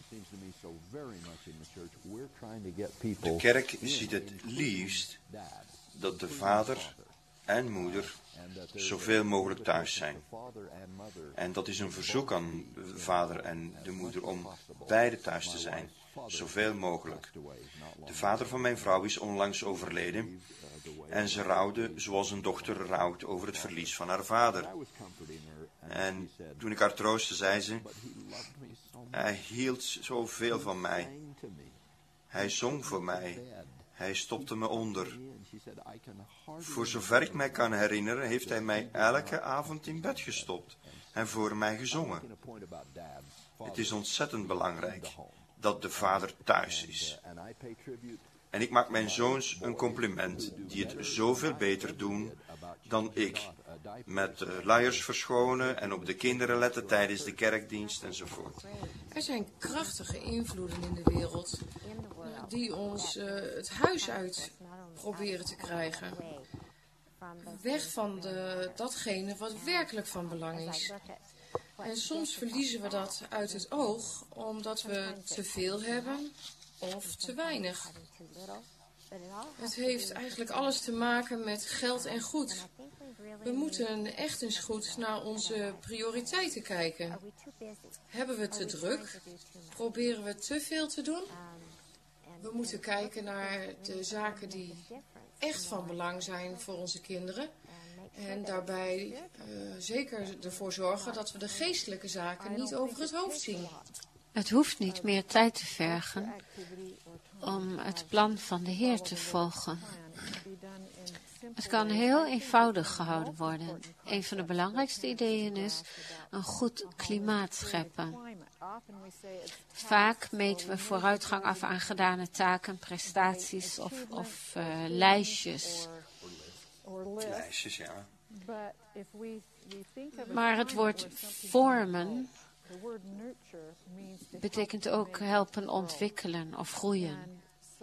De kerk ziet het liefst dat de vader en moeder zoveel mogelijk thuis zijn. En dat is een verzoek aan de vader en de moeder om beide thuis te zijn, zoveel mogelijk. De vader van mijn vrouw is onlangs overleden en ze rouwde zoals een dochter rouwt over het verlies van haar vader. En toen ik haar troostte, zei ze, hij hield zoveel van mij. Hij zong voor mij. Hij stopte me onder. Voor zover ik mij kan herinneren, heeft hij mij elke avond in bed gestopt en voor mij gezongen. Het is ontzettend belangrijk dat de vader thuis is. En ik maak mijn zoons een compliment die het zoveel beter doen dan ik. Met uh, luiers verschonen en op de kinderen letten tijdens de kerkdienst enzovoort. Er zijn krachtige invloeden in de wereld die ons uh, het huis uit proberen te krijgen. Weg van de, datgene wat werkelijk van belang is. En soms verliezen we dat uit het oog omdat we te veel hebben of te weinig. Het heeft eigenlijk alles te maken met geld en goed. We moeten echt eens goed naar onze prioriteiten kijken. Hebben we te druk? Proberen we te veel te doen? We moeten kijken naar de zaken die echt van belang zijn voor onze kinderen. En daarbij uh, zeker ervoor zorgen dat we de geestelijke zaken niet over het hoofd zien. Het hoeft niet meer tijd te vergen om het plan van de Heer te volgen. Het kan heel eenvoudig gehouden worden. Een van de belangrijkste ideeën is een goed klimaat scheppen. Vaak meten we vooruitgang af aan gedane taken, prestaties of, of uh, lijstjes. Lijstjes, ja. Maar het woord vormen betekent ook helpen ontwikkelen of groeien.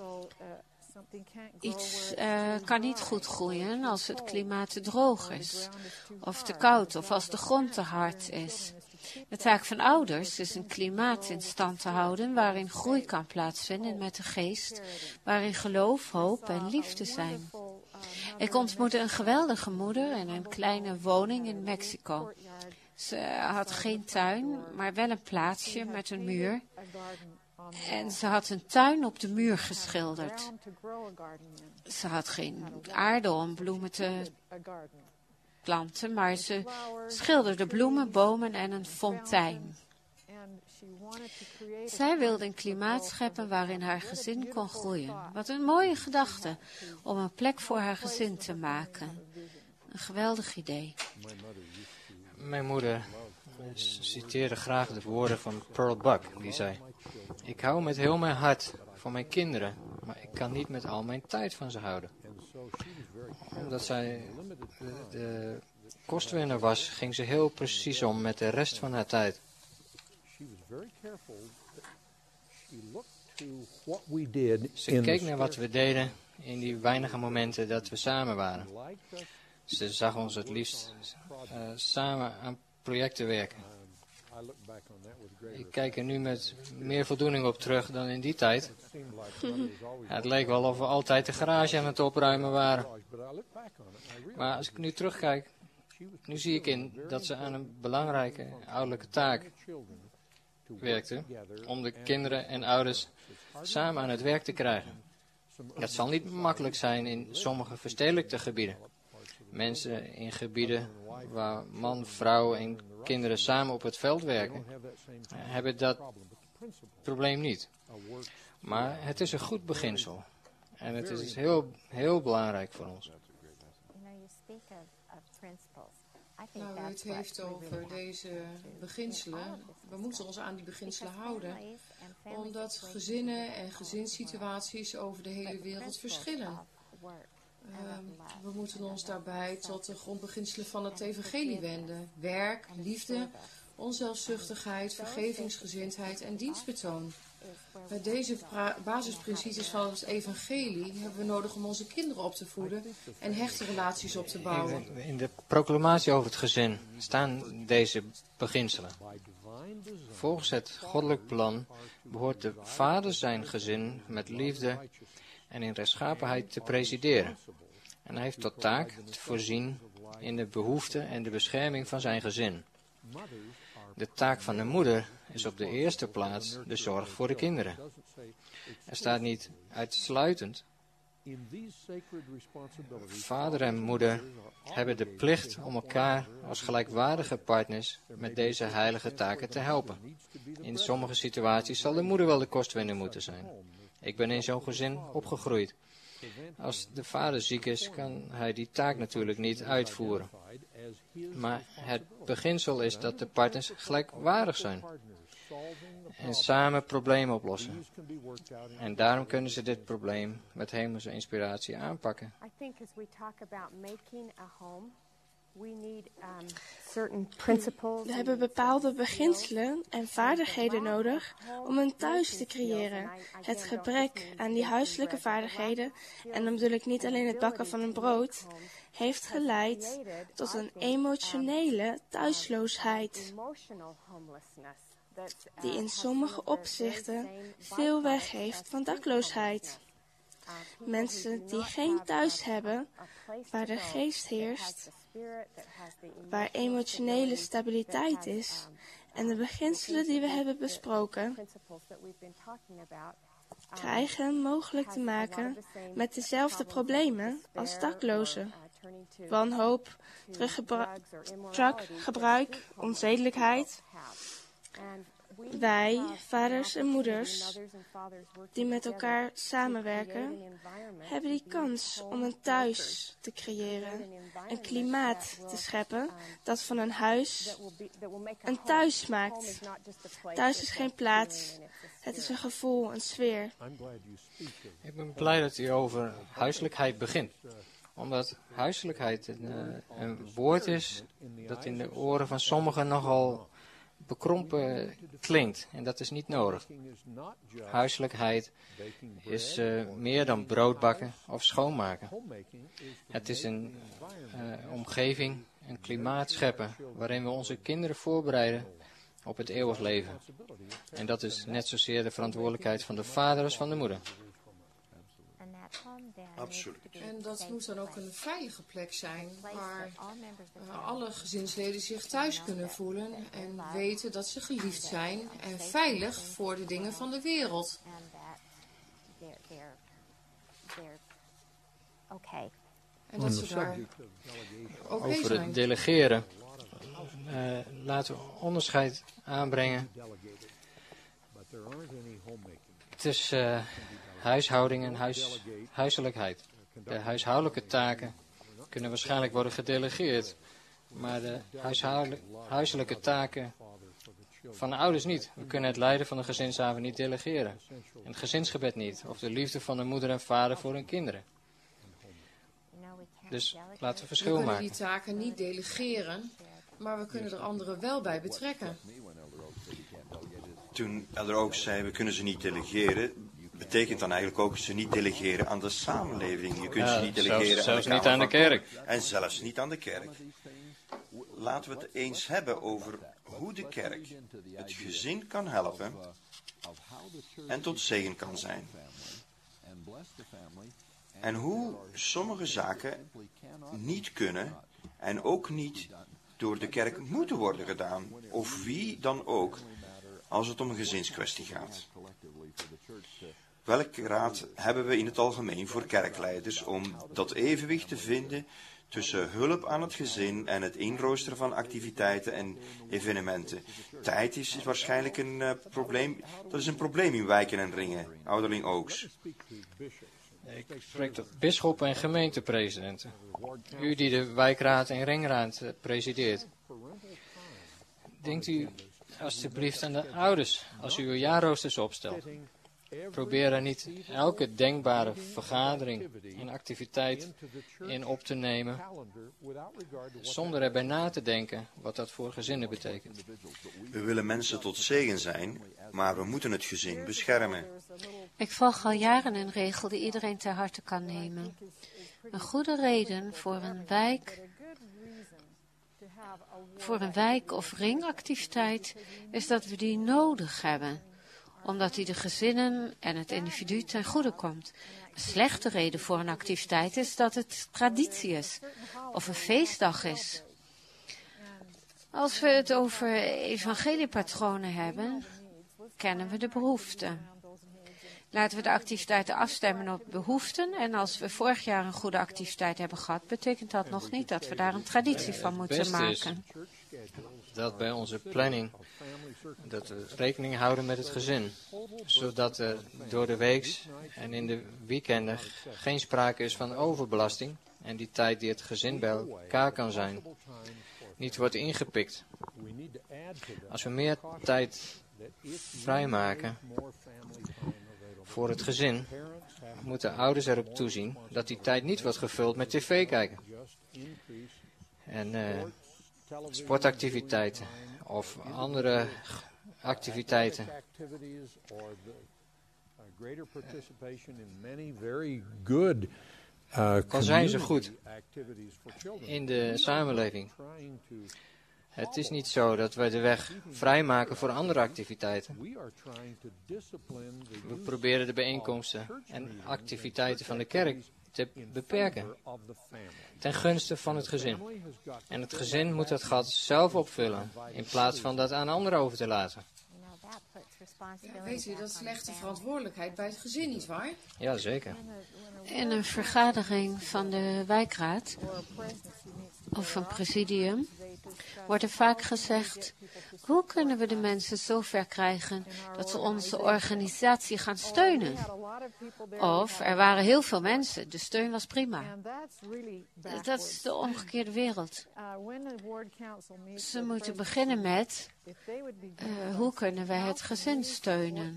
Iets uh, kan niet goed groeien als het klimaat te droog is, of te koud, of als de grond te hard is. De taak van ouders is een klimaat in stand te houden waarin groei kan plaatsvinden met de geest, waarin geloof, hoop en liefde zijn. Ik ontmoette een geweldige moeder in een kleine woning in Mexico. Ze had geen tuin, maar wel een plaatsje met een muur. En ze had een tuin op de muur geschilderd. Ze had geen aarde om bloemen te planten, maar ze schilderde bloemen, bomen en een fontein. Zij wilde een klimaat scheppen waarin haar gezin kon groeien. Wat een mooie gedachte om een plek voor haar gezin te maken. Een geweldig idee. Mijn moeder citeerde graag de woorden van Pearl Buck, die zei: ik hou met heel mijn hart van mijn kinderen, maar ik kan niet met al mijn tijd van ze houden. Omdat zij de, de kostwinner was, ging ze heel precies om met de rest van haar tijd. Ze keek naar wat we deden in die weinige momenten dat we samen waren. Ze zag ons het liefst uh, samen aan projecten werken. Ik kijk er nu met meer voldoening op terug dan in die tijd. Ja, het leek wel of we altijd de garage aan het opruimen waren. Maar als ik nu terugkijk, nu zie ik in dat ze aan een belangrijke ouderlijke taak werkte om de kinderen en ouders samen aan het werk te krijgen. Dat zal niet makkelijk zijn in sommige verstedelijkte gebieden. Mensen in gebieden waar man, vrouw en kinderen samen op het veld werken, hebben dat probleem niet. Maar het is een goed beginsel. En het is heel, heel belangrijk voor ons. Nou, het heeft over deze beginselen. We moeten ons aan die beginselen houden, omdat gezinnen en gezinssituaties over de hele wereld verschillen. Uh, we moeten ons daarbij tot de grondbeginselen van het evangelie wenden. Werk, liefde, onzelfzuchtigheid, vergevingsgezindheid en dienstbetoon. Bij deze basisprincipes van het evangelie hebben we nodig om onze kinderen op te voeden en hechte relaties op te bouwen. In de proclamatie over het gezin staan deze beginselen. Volgens het goddelijk plan behoort de vader zijn gezin met liefde en in rechtschapenheid te presideren. En hij heeft tot taak te voorzien in de behoeften en de bescherming van zijn gezin. De taak van de moeder is op de eerste plaats de zorg voor de kinderen. Er staat niet uitsluitend. Vader en moeder hebben de plicht om elkaar als gelijkwaardige partners met deze heilige taken te helpen. In sommige situaties zal de moeder wel de kostwinner moeten zijn. Ik ben in zo'n gezin opgegroeid. Als de vader ziek is, kan hij die taak natuurlijk niet uitvoeren. Maar het beginsel is dat de partners gelijkwaardig zijn en samen problemen oplossen. En daarom kunnen ze dit probleem met hemelse inspiratie aanpakken. We hebben bepaalde beginselen en vaardigheden nodig om een thuis te creëren. Het gebrek aan die huiselijke vaardigheden, en dan bedoel ik niet alleen het bakken van een brood, heeft geleid tot een emotionele thuisloosheid, die in sommige opzichten veel weggeeft van dakloosheid. Mensen die geen thuis hebben, waar de geest heerst, waar emotionele stabiliteit is en de beginselen die we hebben besproken, krijgen mogelijk te maken met dezelfde problemen als daklozen. Wanhoop, druggebruik, onzedelijkheid. Wij, vaders en moeders, die met elkaar samenwerken, hebben die kans om een thuis te creëren, een klimaat te scheppen dat van een huis een thuis maakt. Thuis is geen plaats, het is een gevoel, een sfeer. Ik ben blij dat u over huiselijkheid begint, omdat huiselijkheid een, uh, een woord is dat in de oren van sommigen nogal bekrompen klinkt. En dat is niet nodig. Huiselijkheid is uh, meer dan broodbakken of schoonmaken. Het is een uh, omgeving, een klimaat scheppen waarin we onze kinderen voorbereiden op het eeuwig leven. En dat is net zozeer de verantwoordelijkheid van de vader als van de moeder. Absoluut. En dat moet dan ook een veilige plek zijn waar uh, alle gezinsleden zich thuis kunnen voelen en weten dat ze geliefd zijn en veilig voor de dingen van de wereld. En dat ze daar oké Over zijn. het delegeren. Uh, laten we onderscheid aanbrengen tussen uh, huishouding en huis, huiselijkheid. De huishoudelijke taken kunnen waarschijnlijk worden gedelegeerd, maar de huishoudelijk, huiselijke taken van de ouders niet. We kunnen het leiden van de gezinsavond niet delegeren. En het gezinsgebed niet, of de liefde van de moeder en vader voor hun kinderen. Dus laten we verschil maken. We kunnen maken. die taken niet delegeren, maar we kunnen er anderen wel bij betrekken. Toen Elder ook zei, we kunnen ze niet delegeren, betekent dan eigenlijk ook ze niet delegeren aan de samenleving. Je kunt Ja, ze niet delegeren zelfs, zelfs aan de niet aan de kerk. En zelfs niet aan de kerk. Laten we het eens hebben over hoe de kerk het gezin kan helpen en tot zegen kan zijn. En hoe sommige zaken niet kunnen en ook niet door de kerk moeten worden gedaan, of wie dan ook, als het om een gezinskwestie gaat. Welke raad hebben we in het algemeen voor kerkleiders om dat evenwicht te vinden tussen hulp aan het gezin en het inroosteren van activiteiten en evenementen? Tijd is waarschijnlijk een uh, probleem. Dat is een probleem in wijken en ringen, ouderling Oaks. Ik spreek tot bisschoppen en gemeentepresidenten. U die de wijkraad en ringraad uh, presideert. Denkt u alstublieft aan de ouders als u uw jaarroosters opstelt. Probeer er niet elke denkbare vergadering en activiteit in op te nemen, zonder erbij na te denken wat dat voor gezinnen betekent. We willen mensen tot zegen zijn, maar we moeten het gezin beschermen. Ik volg al jaren een regel die iedereen ter harte kan nemen. Een goede reden voor een wijk voor een wijk- of ringactiviteit is dat we die nodig hebben, omdat die de gezinnen en het individu ten goede komt. Een slechte reden voor een activiteit is dat het traditie is of een feestdag is. Als we het over evangeliepatronen hebben, kennen we de behoeften. Laten we de activiteiten afstemmen op behoeften. En als we vorig jaar een goede activiteit hebben gehad, betekent dat nog niet dat we daar een traditie van moeten maken. Dat bij onze planning, dat we rekening houden met het gezin. Zodat er door de week en in de weekenden geen sprake is van overbelasting. En die tijd die het gezin bij elkaar kan zijn, niet wordt ingepikt. Als we meer tijd vrijmaken voor het gezin, moeten ouders erop toezien dat die tijd niet wordt gevuld met tv kijken. En uh, sportactiviteiten of andere activiteiten. Dan zijn ze goed in de samenleving. Het is niet zo dat wij de weg vrijmaken voor andere activiteiten. We proberen de bijeenkomsten en activiteiten van de kerk te beperken. Ten gunste van het gezin. En het gezin moet dat gat zelf opvullen, in plaats van dat aan anderen over te laten. Ja, weet u, dat is slechte verantwoordelijkheid bij het gezin, nietwaar? Ja, zeker. In een vergadering van de wijkraad of een presidium wordt er vaak gezegd: hoe kunnen we de mensen zover krijgen dat ze onze organisatie gaan steunen? Of er waren heel veel mensen, de steun was prima. Dat is de omgekeerde wereld. Ze moeten beginnen met uh, hoe kunnen we het gezin steunen?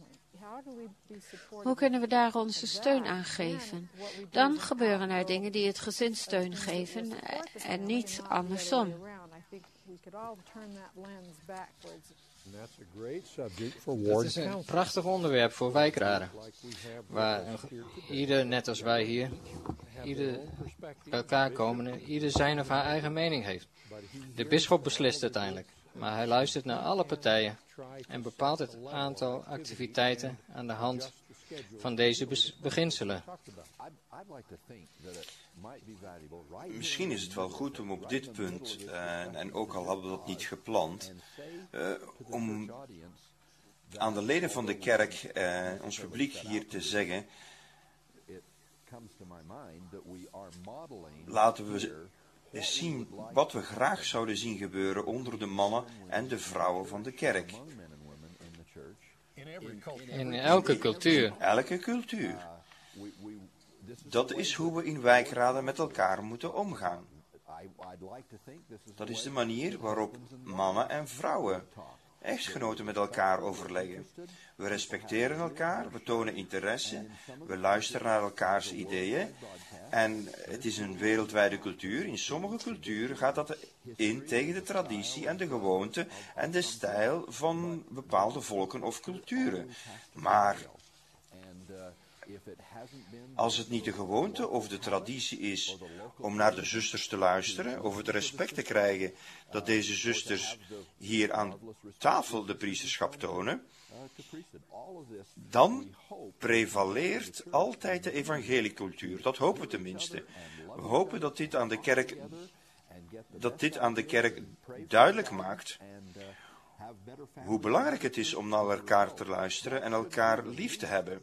Hoe kunnen we daar onze steun aan geven? Dan gebeuren er dingen die het gezin steun geven en niet andersom. Dat is een prachtig onderwerp voor wijkraden. Waar ieder, net als wij hier, ieder bij elkaar komen en ieder zijn of haar eigen mening heeft. De bisschop beslist uiteindelijk, maar hij luistert naar alle partijen en bepaalt het aantal activiteiten aan de hand van deze beginselen. Misschien is het wel goed om op dit punt, uh, en ook al hadden we dat niet gepland, uh, om aan de leden van de kerk, uh, ons publiek hier te zeggen, laten we eens zien wat we graag zouden zien gebeuren onder de mannen en de vrouwen van de kerk. In elke cultuur. Elke cultuur. Dat is hoe we in wijkraden met elkaar moeten omgaan. Dat is de manier waarop mannen en vrouwen, echtgenoten, met elkaar overleggen. We respecteren elkaar, we tonen interesse, we luisteren naar elkaars ideeën. En het is een wereldwijde cultuur. In sommige culturen gaat dat in tegen de traditie en de gewoonte en de stijl van bepaalde volken of culturen. Maar als het niet de gewoonte of de traditie is om naar de zusters te luisteren, of het respect te krijgen dat deze zusters hier aan tafel de priesterschap tonen, dan prevaleert altijd de evangeliecultuur. Dat hopen we tenminste. We hopen dat dit aan de kerk, dat dit aan de kerk duidelijk maakt hoe belangrijk het is om naar elkaar te luisteren en elkaar lief te hebben.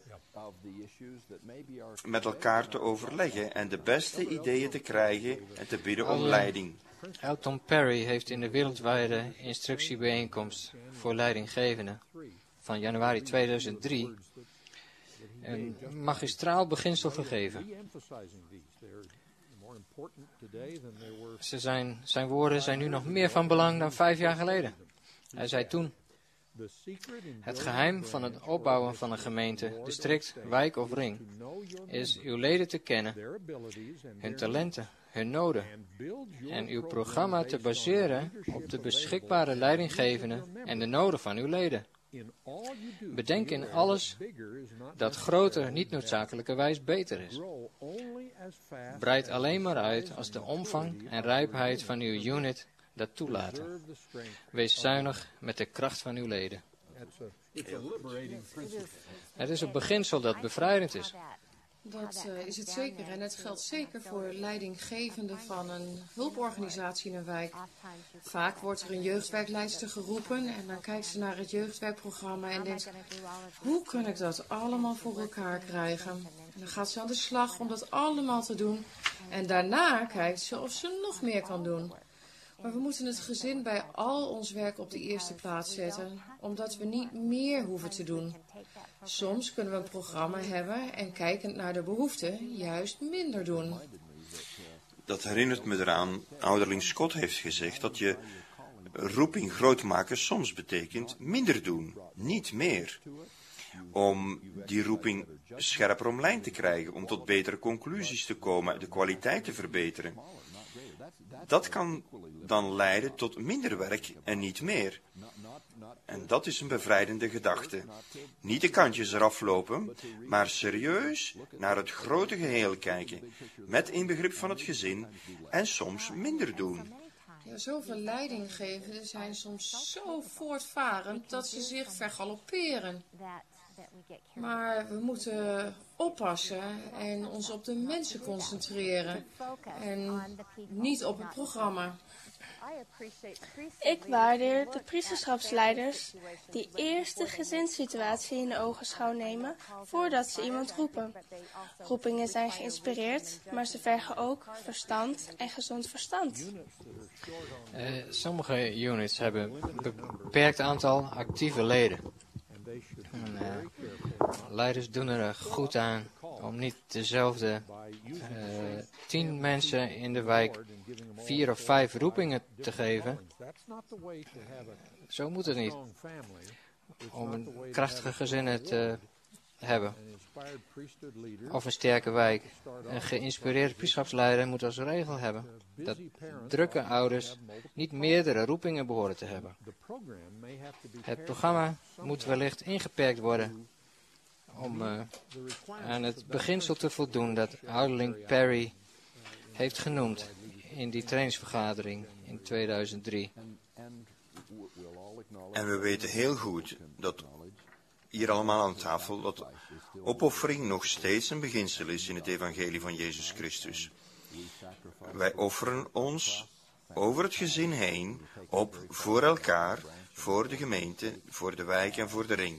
Met elkaar te overleggen en de beste ideeën te krijgen en te bidden om leiding. Elton Perry heeft in de wereldwijde instructiebijeenkomst voor leidinggevenden van januari tweeduizend drie een magistraal beginsel gegeven. Ze zijn, zijn woorden zijn nu nog meer van belang dan vijf jaar geleden. Hij zei toen: het geheim van het opbouwen van een gemeente, district, wijk of ring is uw leden te kennen, hun talenten, hun noden en uw programma te baseren op de beschikbare leidinggevenden en de noden van uw leden. Bedenk in alles dat groter niet noodzakelijkerwijs beter is. Breid alleen maar uit als de omvang en rijpheid van uw unit dat toelaten. Wees zuinig met de kracht van uw leden. Het is een beginsel dat bevrijdend is. Dat uh, is het zeker. En het geldt zeker voor leidinggevenden van een hulporganisatie in een wijk. Vaak wordt er een jeugdwerkleidster geroepen en dan kijkt ze naar het jeugdwerkprogramma en denkt, hoe kan ik dat allemaal voor elkaar krijgen? En dan gaat ze aan de slag om dat allemaal te doen. En daarna kijkt ze of ze nog meer kan doen. Maar we moeten het gezin bij al ons werk op de eerste plaats zetten, omdat we niet meer hoeven te doen. Soms kunnen we een programma hebben en kijkend naar de behoeften juist minder doen. Dat herinnert me eraan, ouderling Scott heeft gezegd dat je roeping groot maken soms betekent minder doen, niet meer. Om die roeping scherper omlijnd te krijgen, om tot betere conclusies te komen, de kwaliteit te verbeteren. Dat kan dan leiden tot minder werk en niet meer. En dat is een bevrijdende gedachte. Niet de kantjes eraf lopen, maar serieus naar het grote geheel kijken, met inbegrip van het gezin en soms minder doen. Ja, zoveel leidinggevenden zijn soms zo voortvarend dat ze zich vergalopperen. Maar we moeten oppassen en ons op de mensen concentreren en niet op het programma. Ik waardeer de priesterschapsleiders die eerst de gezinssituatie in de ogenschouw nemen voordat ze iemand roepen. Roepingen zijn geïnspireerd, maar ze vergen ook verstand en gezond verstand. Uh, sommige units hebben een beperkt aantal actieve leden. En, uh, leiders doen er goed aan om niet dezelfde uh, tien mensen in de wijk vier of vijf roepingen te geven. Zo moet het niet. Om een krachtige gezin te hebben. Of een sterke wijk. Een geïnspireerde priesterschapsleider moet als regel hebben dat drukke ouders niet meerdere roepingen behoren te hebben. Het programma moet wellicht ingeperkt worden om uh, aan het beginsel te voldoen dat ouderling Perry heeft genoemd in die trainingsvergadering in tweeduizend drie. En we weten heel goed dat hier allemaal aan tafel dat opoffering nog steeds een beginsel is in het evangelie van Jezus Christus. Wij offeren ons over het gezin heen op voor elkaar, voor de gemeente, voor de wijk en voor de ring.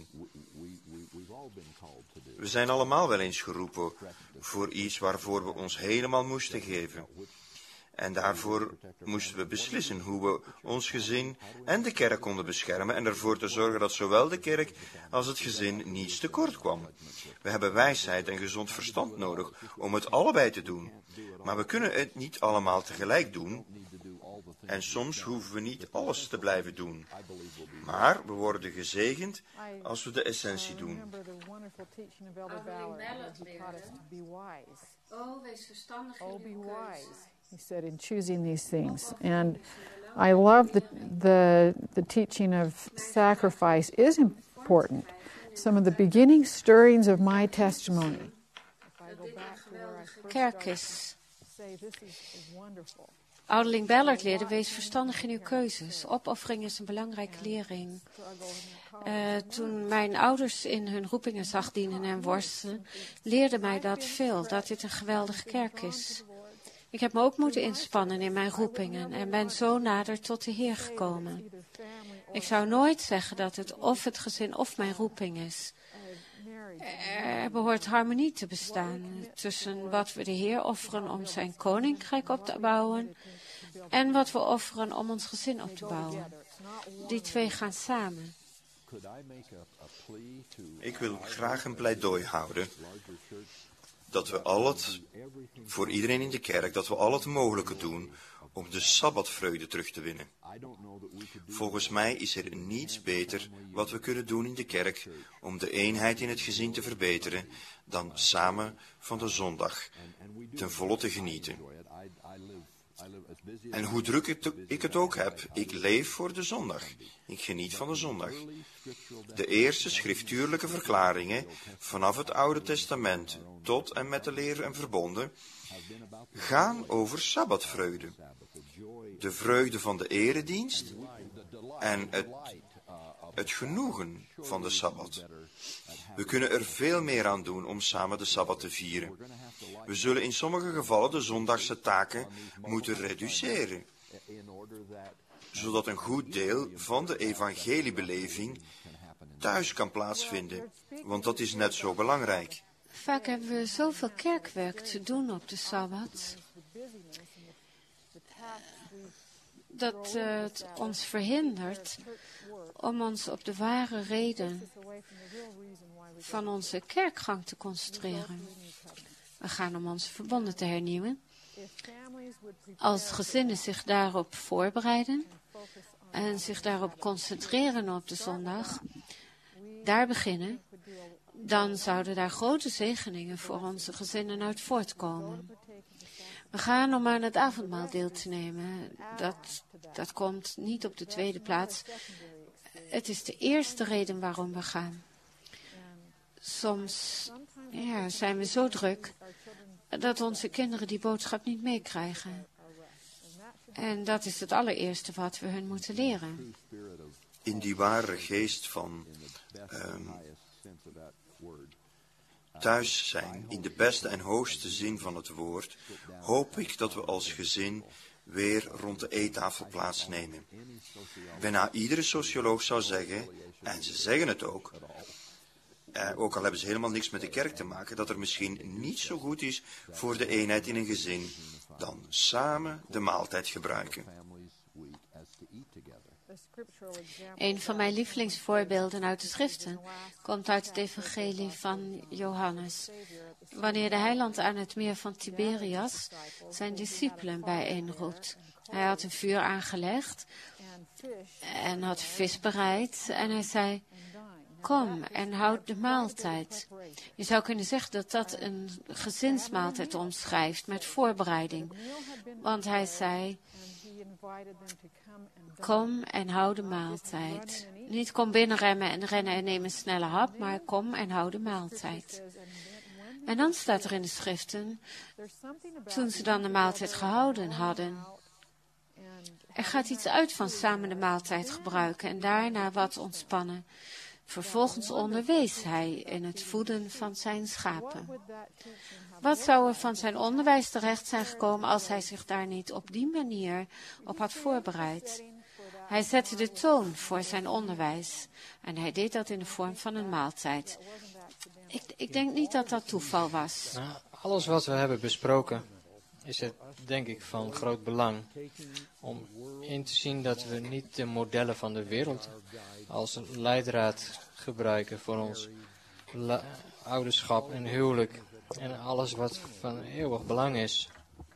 We zijn allemaal wel eens geroepen voor iets waarvoor we ons helemaal moesten geven. En daarvoor moesten we beslissen hoe we ons gezin en de kerk konden beschermen en ervoor te zorgen dat zowel de kerk als het gezin niets tekort kwam. We hebben wijsheid en gezond verstand nodig om het allebei te doen. Maar we kunnen het niet allemaal tegelijk doen. En soms hoeven we niet alles te blijven doen. Maar we worden gezegend als we de essentie doen. Oh, wees verstandig in uw keuzes. He said in choosing these things. And I love the, the, the teaching of sacrifice is important. Some of the beginning stirrings of my testimony. Kerk is. Ouderling Ballard leerde, wees verstandig in uw keuzes. Opoffering is een belangrijke lering. Uh, toen mijn ouders in hun roepingen zag dienen en worstelen, leerde mij dat veel, dat dit een geweldige kerk is. Ik heb me ook moeten inspannen in mijn roepingen en ben zo nader tot de Heer gekomen. Ik zou nooit zeggen dat het of het gezin of mijn roeping is. Er behoort harmonie te bestaan tussen wat we de Heer offeren om zijn koninkrijk op te bouwen en wat we offeren om ons gezin op te bouwen. Die twee gaan samen. Ik wil graag een pleidooi houden dat we al het, voor iedereen in de kerk, dat we al het mogelijke doen om de sabbatvreugde terug te winnen. Volgens mij is er niets beter wat we kunnen doen in de kerk om de eenheid in het gezin te verbeteren dan samen van de zondag ten volle te genieten. En hoe druk ik het ook heb, ik leef voor de zondag. Ik geniet van de zondag. De eerste schriftuurlijke verklaringen vanaf het Oude Testament tot en met de leer en verbonden gaan over sabbatvreugde. de vreugde van de eredienst en het, het genoegen van de Sabbat. We kunnen er veel meer aan doen om samen de Sabbat te vieren. We zullen in sommige gevallen de zondagse taken moeten reduceren, zodat een goed deel van de evangeliebeleving thuis kan plaatsvinden, want dat is net zo belangrijk. Vaak hebben we zoveel kerkwerk te doen op de Sabbat, dat uh, het ons verhindert om ons op de ware reden van onze kerkgang te concentreren. We gaan om onze verbonden te hernieuwen. Als gezinnen zich daarop voorbereiden en zich daarop concentreren op de zondag, daar beginnen, dan zouden daar grote zegeningen voor onze gezinnen uit voortkomen. We gaan om aan het avondmaal deel te nemen. Dat, dat komt niet op de tweede plaats. Het is de eerste reden waarom we gaan. Soms ja, zijn we zo druk dat onze kinderen die boodschap niet meekrijgen. En dat is het allereerste wat we hun moeten leren. In die ware geest van um, thuis zijn, in de beste en hoogste zin van het woord, hoop ik dat we als gezin weer rond de eettafel plaatsnemen. Bijna iedere socioloog zou zeggen, en ze zeggen het ook, eh, ook al hebben ze helemaal niks met de kerk te maken, dat er misschien niet zo goed is voor de eenheid in een gezin dan samen de maaltijd gebruiken. Een van mijn lievelingsvoorbeelden uit de schriften komt uit het evangelie van Johannes. Wanneer de heiland aan het meer van Tiberias zijn discipelen bijeenroept. Hij had een vuur aangelegd en had vis bereid en hij zei, kom en houd de maaltijd. Je zou kunnen zeggen dat dat een gezinsmaaltijd omschrijft met voorbereiding. Want hij zei, kom en hou de maaltijd. Niet kom binnenremmen en rennen en neem een snelle hap, maar kom en hou de maaltijd. En dan staat er in de schriften, toen ze dan de maaltijd gehouden hadden, er gaat iets uit van samen de maaltijd gebruiken en daarna wat ontspannen. Vervolgens onderwees hij in het voeden van zijn schapen. Wat zou er van zijn onderwijs terecht zijn gekomen als hij zich daar niet op die manier op had voorbereid? Hij zette de toon voor zijn onderwijs en hij deed dat in de vorm van een maaltijd. Ik, ik denk niet dat dat toeval was. Nou, alles wat we hebben besproken is het denk ik van groot belang om in te zien dat we niet de modellen van de wereld als leidraad gebruiken voor ons la- ouderschap en huwelijk en alles wat van eeuwig belang is.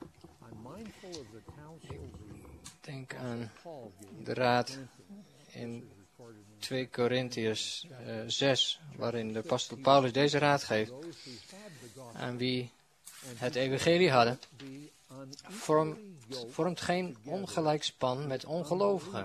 Ik denk aan de raad in twee Korintiërs uh, zes, waarin de apostel Paulus deze raad geeft aan wie het evangelie hadden. Vormt, vormt geen ongelijk span met ongelovigen.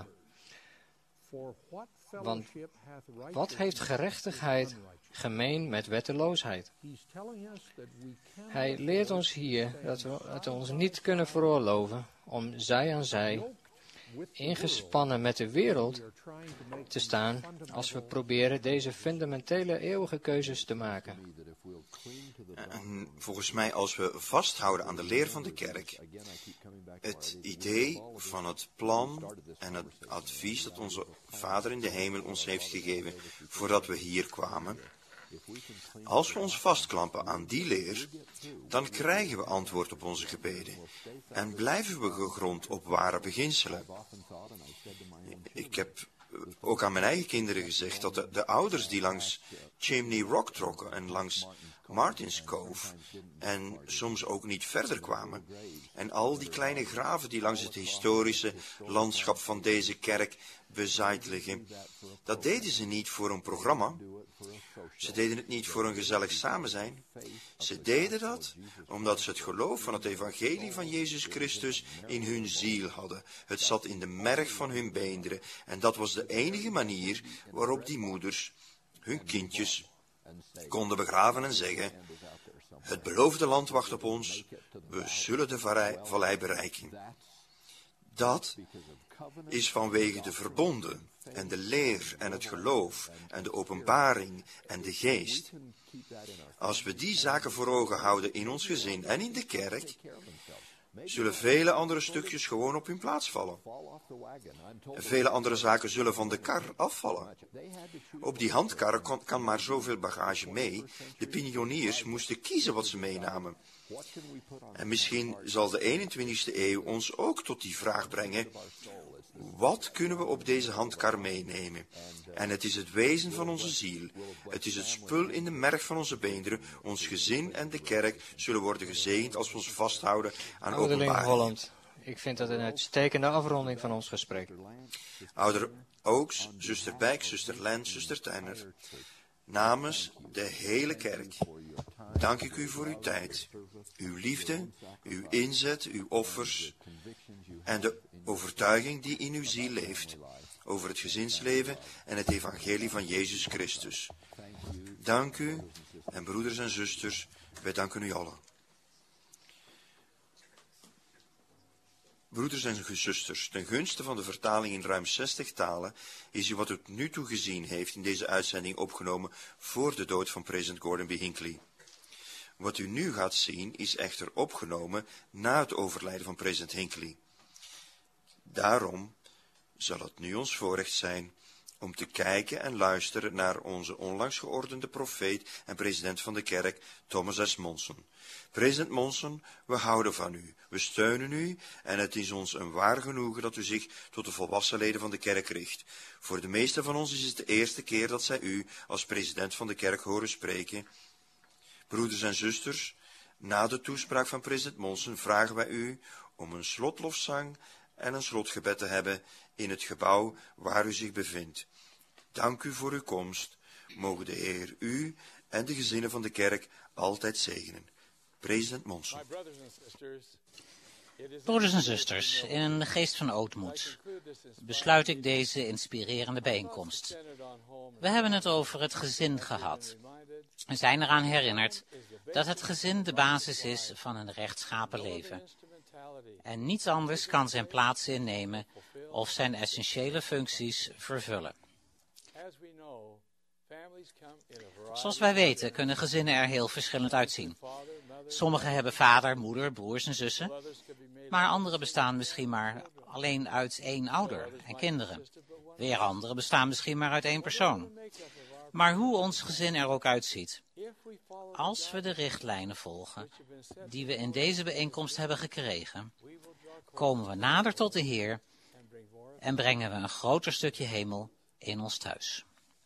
Want wat heeft gerechtigheid gemeen met wetteloosheid? Hij leert ons hier dat we het ons niet kunnen veroorloven om zij aan zij, ingespannen met de wereld, te staan als we proberen deze fundamentele eeuwige keuzes te maken. En volgens mij, als we vasthouden aan de leer van de kerk, het idee van het plan en het advies dat onze Vader in de hemel ons heeft gegeven voordat we hier kwamen, als we ons vastklampen aan die leer, dan krijgen we antwoord op onze gebeden en blijven we gegrond op ware beginselen. Ik heb ook aan mijn eigen kinderen gezegd dat de, de ouders die langs Chimney Rock trokken en langs Martin's Cove en soms ook niet verder kwamen, en al die kleine graven die langs het historische landschap van deze kerk bezaaid liggen, dat deden ze niet voor een programma. Ze deden het niet voor een gezellig samenzijn. Ze deden dat omdat ze het geloof van het evangelie van Jezus Christus in hun ziel hadden. Het zat in de merg van hun beenderen en dat was de enige manier waarop die moeders hun kindjes konden begraven en zeggen, het beloofde land wacht op ons, we zullen de vallei bereiken. Dat is vanwege de verbonden en de leer en het geloof en de openbaring en de geest. Als we die zaken voor ogen houden in ons gezin en in de kerk, zullen vele andere stukjes gewoon op hun plaats vallen. Vele andere zaken zullen van de kar afvallen. Op die handkarren kan, kan maar zoveel bagage mee. De pioniers moesten kiezen wat ze meenamen. En misschien zal de eenentwintigste eeuw ons ook tot die vraag brengen: wat kunnen we op deze handkar meenemen? En het is het wezen van onze ziel. Het is het spul in de merg van onze beenderen. Ons gezin en de kerk zullen worden gezegend als we ons vasthouden aan openbaring. Holland, ik vind dat een uitstekende afronding van ons gesprek. Ouder Oaks, zuster Beck, zuster Lent, zuster Tanner. Namens de hele kerk dank ik u voor uw tijd, uw liefde, uw inzet, uw offers en de overtuiging die in uw ziel leeft over het gezinsleven en het evangelie van Jezus Christus. Dank u en broeders en zusters, wij danken u allen. Broeders en zusters, ten gunste van de vertaling in ruim zestig talen is u wat u tot nu toe gezien heeft in deze uitzending opgenomen voor de dood van president Gordon B. Hinckley. Wat u nu gaat zien is echter opgenomen na het overlijden van president Hinckley. Daarom zal het nu ons voorrecht zijn om te kijken en luisteren naar onze onlangs geordende profeet en president van de kerk, Thomas S. Monson. President Monson, we houden van u, we steunen u en het is ons een waar genoegen dat u zich tot de volwassen leden van de kerk richt. Voor de meesten van ons is het de eerste keer dat zij u als president van de kerk horen spreken. Broeders en zusters, na de toespraak van president Monson vragen wij u om een slotlofzang en een slotgebed te hebben in het gebouw waar u zich bevindt. Dank u voor uw komst. Mogen de Heer u en de gezinnen van de kerk altijd zegenen. President Monson. Broeders en zusters, in een geest van ootmoed besluit ik deze inspirerende bijeenkomst. We hebben het over het gezin gehad. We zijn eraan herinnerd dat het gezin de basis is van een rechtschapen leven. En niets anders kan zijn plaats innemen of zijn essentiële functies vervullen. Zoals wij weten kunnen gezinnen er heel verschillend uitzien. Sommigen hebben vader, moeder, broers en zussen, maar anderen bestaan misschien maar alleen uit één ouder en kinderen. Weer anderen bestaan misschien maar uit één persoon. Maar hoe ons gezin er ook uitziet, als we de richtlijnen volgen die we in deze bijeenkomst hebben gekregen, komen we nader tot de Heer en brengen we een groter stukje hemel in ons thuis.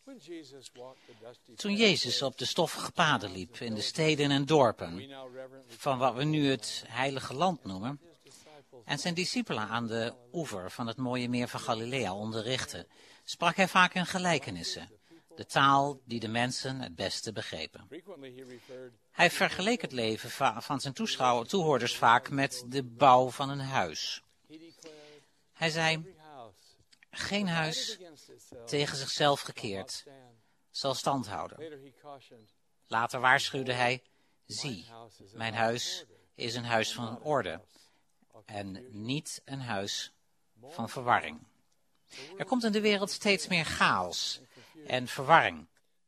Toen Jezus op de stoffige paden liep in de steden en dorpen van wat we nu het heilige land noemen, en zijn discipelen aan de oever van het mooie meer van Galilea onderrichtte, sprak hij vaak in gelijkenissen, de taal die de mensen het beste begrepen. Hij vergeleek het leven van zijn toehoorders vaak met de bouw van een huis. Hij zei: geen huis tegen zichzelf gekeerd zal stand houden. Later waarschuwde hij: zie, mijn huis is een huis van orde en niet een huis van verwarring. Er komt in de wereld steeds meer chaos en verwarring.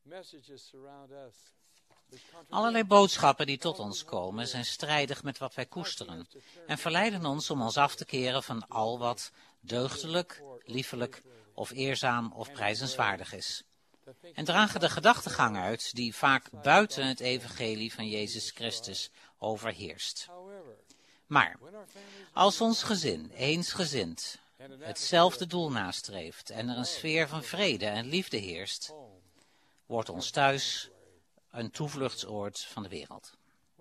Allerlei boodschappen die tot ons komen zijn strijdig met wat wij koesteren en verleiden ons om ons af te keren van al wat deugdelijk, liefelijk of eerzaam of prijzenswaardig is. En dragen de gedachtegang uit die vaak buiten het evangelie van Jezus Christus overheerst. Maar als ons gezin eensgezind hetzelfde doel nastreeft en er een sfeer van vrede en liefde heerst, wordt ons thuis een toevluchtsoord van de wereld.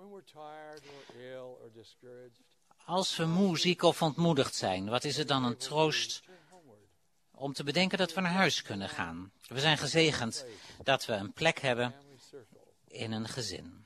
Als we moe, ziek of ontmoedigd zijn, wat is het dan een troost om te bedenken dat we naar huis kunnen gaan. We zijn gezegend dat we een plek hebben in een gezin.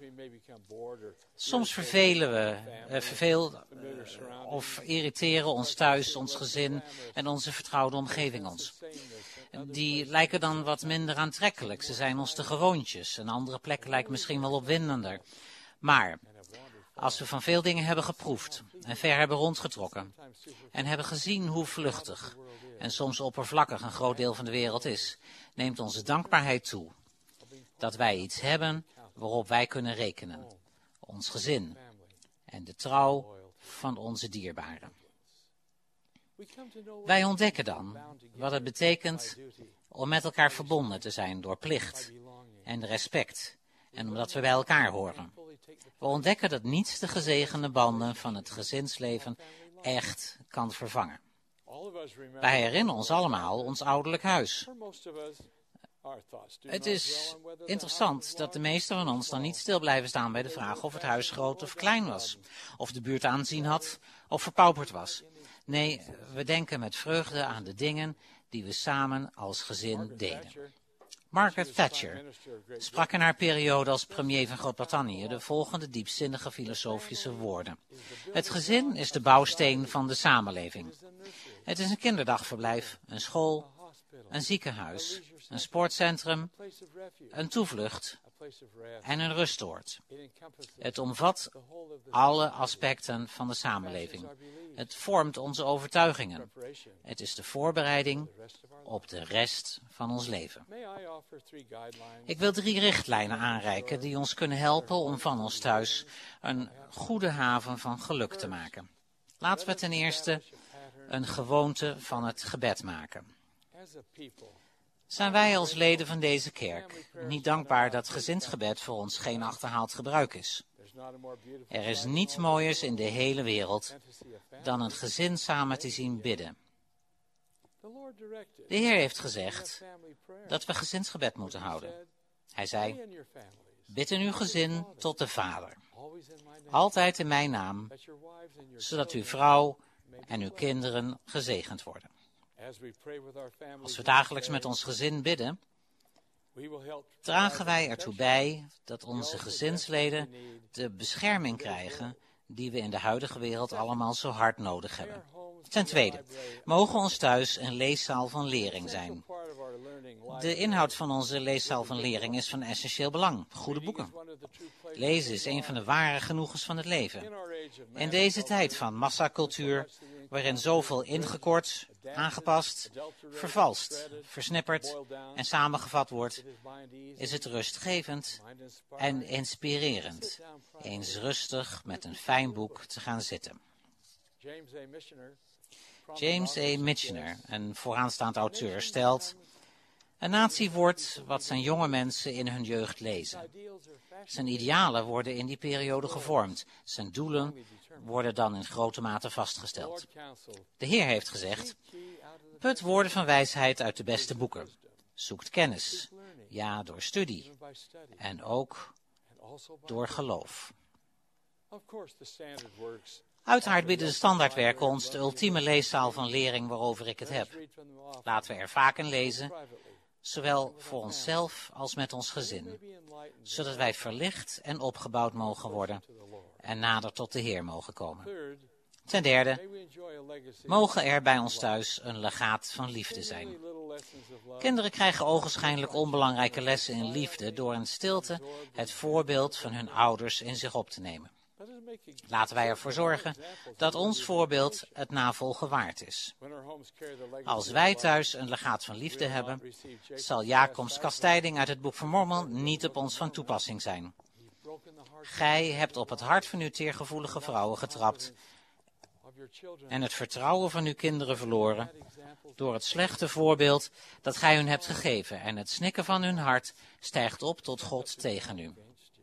Soms vervelen we, uh, verveel, uh, of irriteren ons thuis, ons gezin en onze vertrouwde omgeving ons. Die lijken dan wat minder aantrekkelijk. Ze zijn ons te gewoontjes. Een andere plek lijkt misschien wel opwindender. Maar Als we van veel dingen hebben geproefd en ver hebben rondgetrokken en hebben gezien hoe vluchtig en soms oppervlakkig een groot deel van de wereld is, neemt onze dankbaarheid toe dat wij iets hebben waarop wij kunnen rekenen. Ons gezin en de trouw van onze dierbaren. Wij ontdekken dan wat het betekent om met elkaar verbonden te zijn door plicht en respect en omdat we bij elkaar horen. We ontdekken dat niets de gezegende banden van het gezinsleven echt kan vervangen. Wij herinneren ons allemaal ons ouderlijk huis. Het is interessant dat de meesten van ons dan niet stil blijven staan bij de vraag of het huis groot of klein was, of de buurt aanzien had of verpauperd was. Nee, we denken met vreugde aan de dingen die we samen als gezin deden. Margaret Thatcher sprak in haar periode als premier van Groot-Brittannië de volgende diepzinnige filosofische woorden. Het gezin is de bouwsteen van de samenleving. Het is een kinderdagverblijf, een school, een ziekenhuis, een sportcentrum, een toevlucht en een rustoord. Het omvat alle aspecten van de samenleving. Het vormt onze overtuigingen. Het is de voorbereiding op de rest van ons leven. Ik wil drie richtlijnen aanreiken die ons kunnen helpen om van ons thuis een goede haven van geluk te maken. Laten we ten eerste een gewoonte van het gebed maken. Zijn wij als leden van deze kerk niet dankbaar dat gezinsgebed voor ons geen achterhaald gebruik is? Er is niets mooiers in de hele wereld dan een gezin samen te zien bidden. De Heer heeft gezegd dat we gezinsgebed moeten houden. Hij zei, bid in uw gezin tot de Vader, altijd in mijn naam, zodat uw vrouw en uw kinderen gezegend worden. Als we dagelijks met ons gezin bidden, dragen wij ertoe bij dat onze gezinsleden de bescherming krijgen die we in de huidige wereld allemaal zo hard nodig hebben. Ten tweede, mogen ons thuis een leeszaal van lering zijn. De inhoud van onze leeszaal van lering is van essentieel belang. Goede boeken. Lezen is een van de ware genoegens van het leven. In deze tijd van massacultuur, waarin zoveel ingekort, aangepast, vervalst, versnipperd en samengevat wordt, is het rustgevend en inspirerend eens rustig met een fijn boek te gaan zitten. James A. Michener, een vooraanstaand auteur, stelt: een natie wordt wat zijn jonge mensen in hun jeugd lezen. Zijn idealen worden in die periode gevormd. Zijn doelen worden dan in grote mate vastgesteld. De Heer heeft gezegd: put woorden van wijsheid uit de beste boeken. Zoekt kennis, ja, door studie. En ook door geloof. Uiteraard bieden de standaardwerken ons de ultieme leeszaal van lering waarover ik het heb. Laten we er vaak in lezen, zowel voor onszelf als met ons gezin, zodat wij verlicht en opgebouwd mogen worden en nader tot de Heer mogen komen. Ten derde, mogen er bij ons thuis een legaat van liefde zijn. Kinderen krijgen ogenschijnlijk onbelangrijke lessen in liefde door in stilte het voorbeeld van hun ouders in zich op te nemen. Laten wij ervoor zorgen dat ons voorbeeld het navolgen waard is. Als wij thuis een legaat van liefde hebben, zal Jacobs kastijding uit het boek van Mormon niet op ons van toepassing zijn. Gij hebt op het hart van uw teergevoelige vrouwen getrapt en het vertrouwen van uw kinderen verloren door het slechte voorbeeld dat gij hun hebt gegeven, en het snikken van hun hart stijgt op tot God tegen u.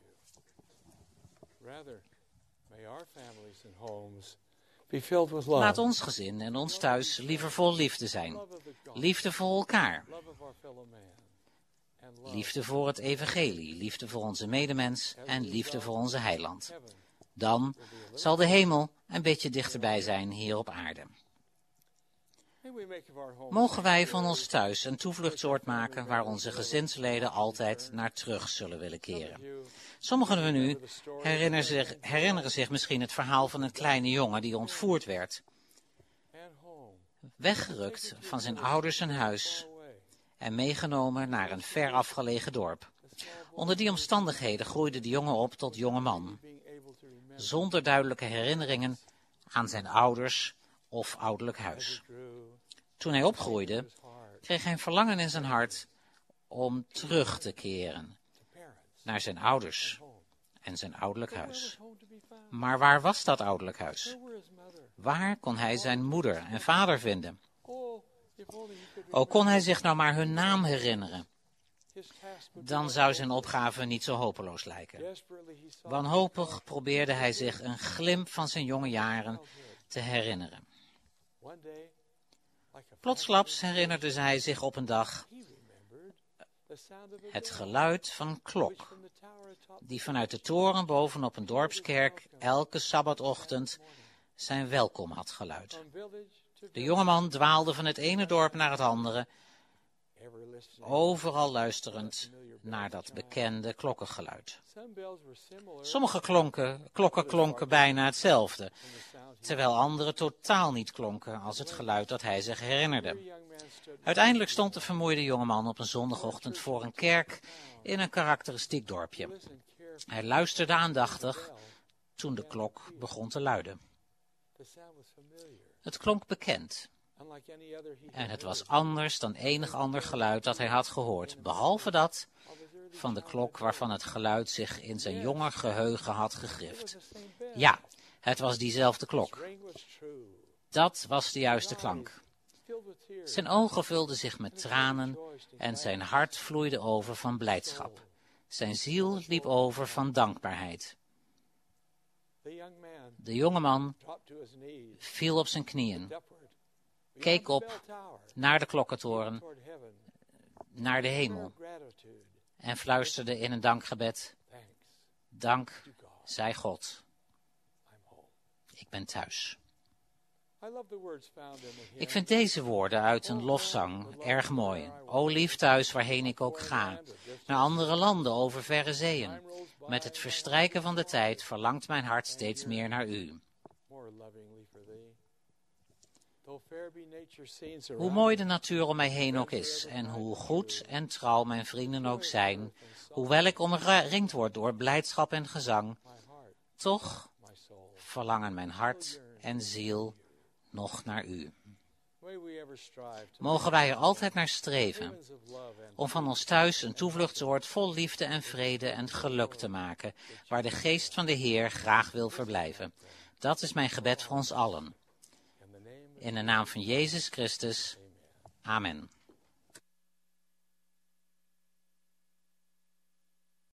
Laat ons gezin en ons thuis liever vol liefde zijn. Liefde voor elkaar. Liefde voor het evangelie, liefde voor onze medemens en liefde voor onze heiland. Dan zal de hemel een beetje dichterbij zijn hier op aarde. Mogen wij van ons thuis een toevluchtsoord maken waar onze gezinsleden altijd naar terug zullen willen keren. Sommigen van u herinneren zich, herinneren zich misschien het verhaal van een kleine jongen die ontvoerd werd. Weggerukt van zijn ouders en huis en meegenomen naar een ver afgelegen dorp. Onder die omstandigheden groeide de jongen op tot jonge man. zonder duidelijke herinneringen aan zijn ouders of ouderlijk huis. Toen hij opgroeide, kreeg hij een verlangen in zijn hart om terug te keren naar zijn ouders en zijn ouderlijk huis. Maar waar was dat ouderlijk huis? Waar kon hij zijn moeder en vader vinden? O, kon hij zich nou maar hun naam herinneren? Dan zou zijn opgave niet zo hopeloos lijken. Wanhopig probeerde hij zich een glimp van zijn jonge jaren te herinneren. Plotsklaps herinnerde hij zich op een dag het geluid van een klok, die vanuit de toren bovenop een dorpskerk elke sabbatochtend zijn welkom had geluid. De jongeman dwaalde van het ene dorp naar het andere, overal luisterend naar dat bekende klokkengeluid. Sommige klonken, klokken klonken bijna hetzelfde, terwijl andere totaal niet klonken als het geluid dat hij zich herinnerde. Uiteindelijk stond de vermoeide jongeman op een zondagochtend voor een kerk in een karakteristiek dorpje. Hij luisterde aandachtig toen de klok begon te luiden. Het klonk bekend. En het was anders dan enig ander geluid dat hij had gehoord, behalve dat van de klok waarvan het geluid zich in zijn jonger geheugen had gegrift. Ja, het was diezelfde klok. Dat was de juiste klank. Zijn ogen vulden zich met tranen en zijn hart vloeide over van blijdschap. Zijn ziel liep over van dankbaarheid. De jonge man viel op zijn knieën, keek op naar de klokkentoren, naar de hemel en fluisterde in een dankgebed: Dank zij God. Ik ben thuis. Ik vind deze woorden uit een lofzang erg mooi. O lief thuis waarheen ik ook ga, naar andere landen over verre zeeën. Met het verstrijken van de tijd verlangt mijn hart steeds meer naar u. Hoe mooi de natuur om mij heen ook is, en hoe goed en trouw mijn vrienden ook zijn, hoewel ik omringd word door blijdschap en gezang, toch verlangen mijn hart en ziel nog naar u. Mogen wij er altijd naar streven, om van ons thuis een toevluchtsoord vol liefde en vrede en geluk te maken, waar de geest van de Heer graag wil verblijven. Dat is mijn gebed voor ons allen. In de naam van Jezus Christus. Amen.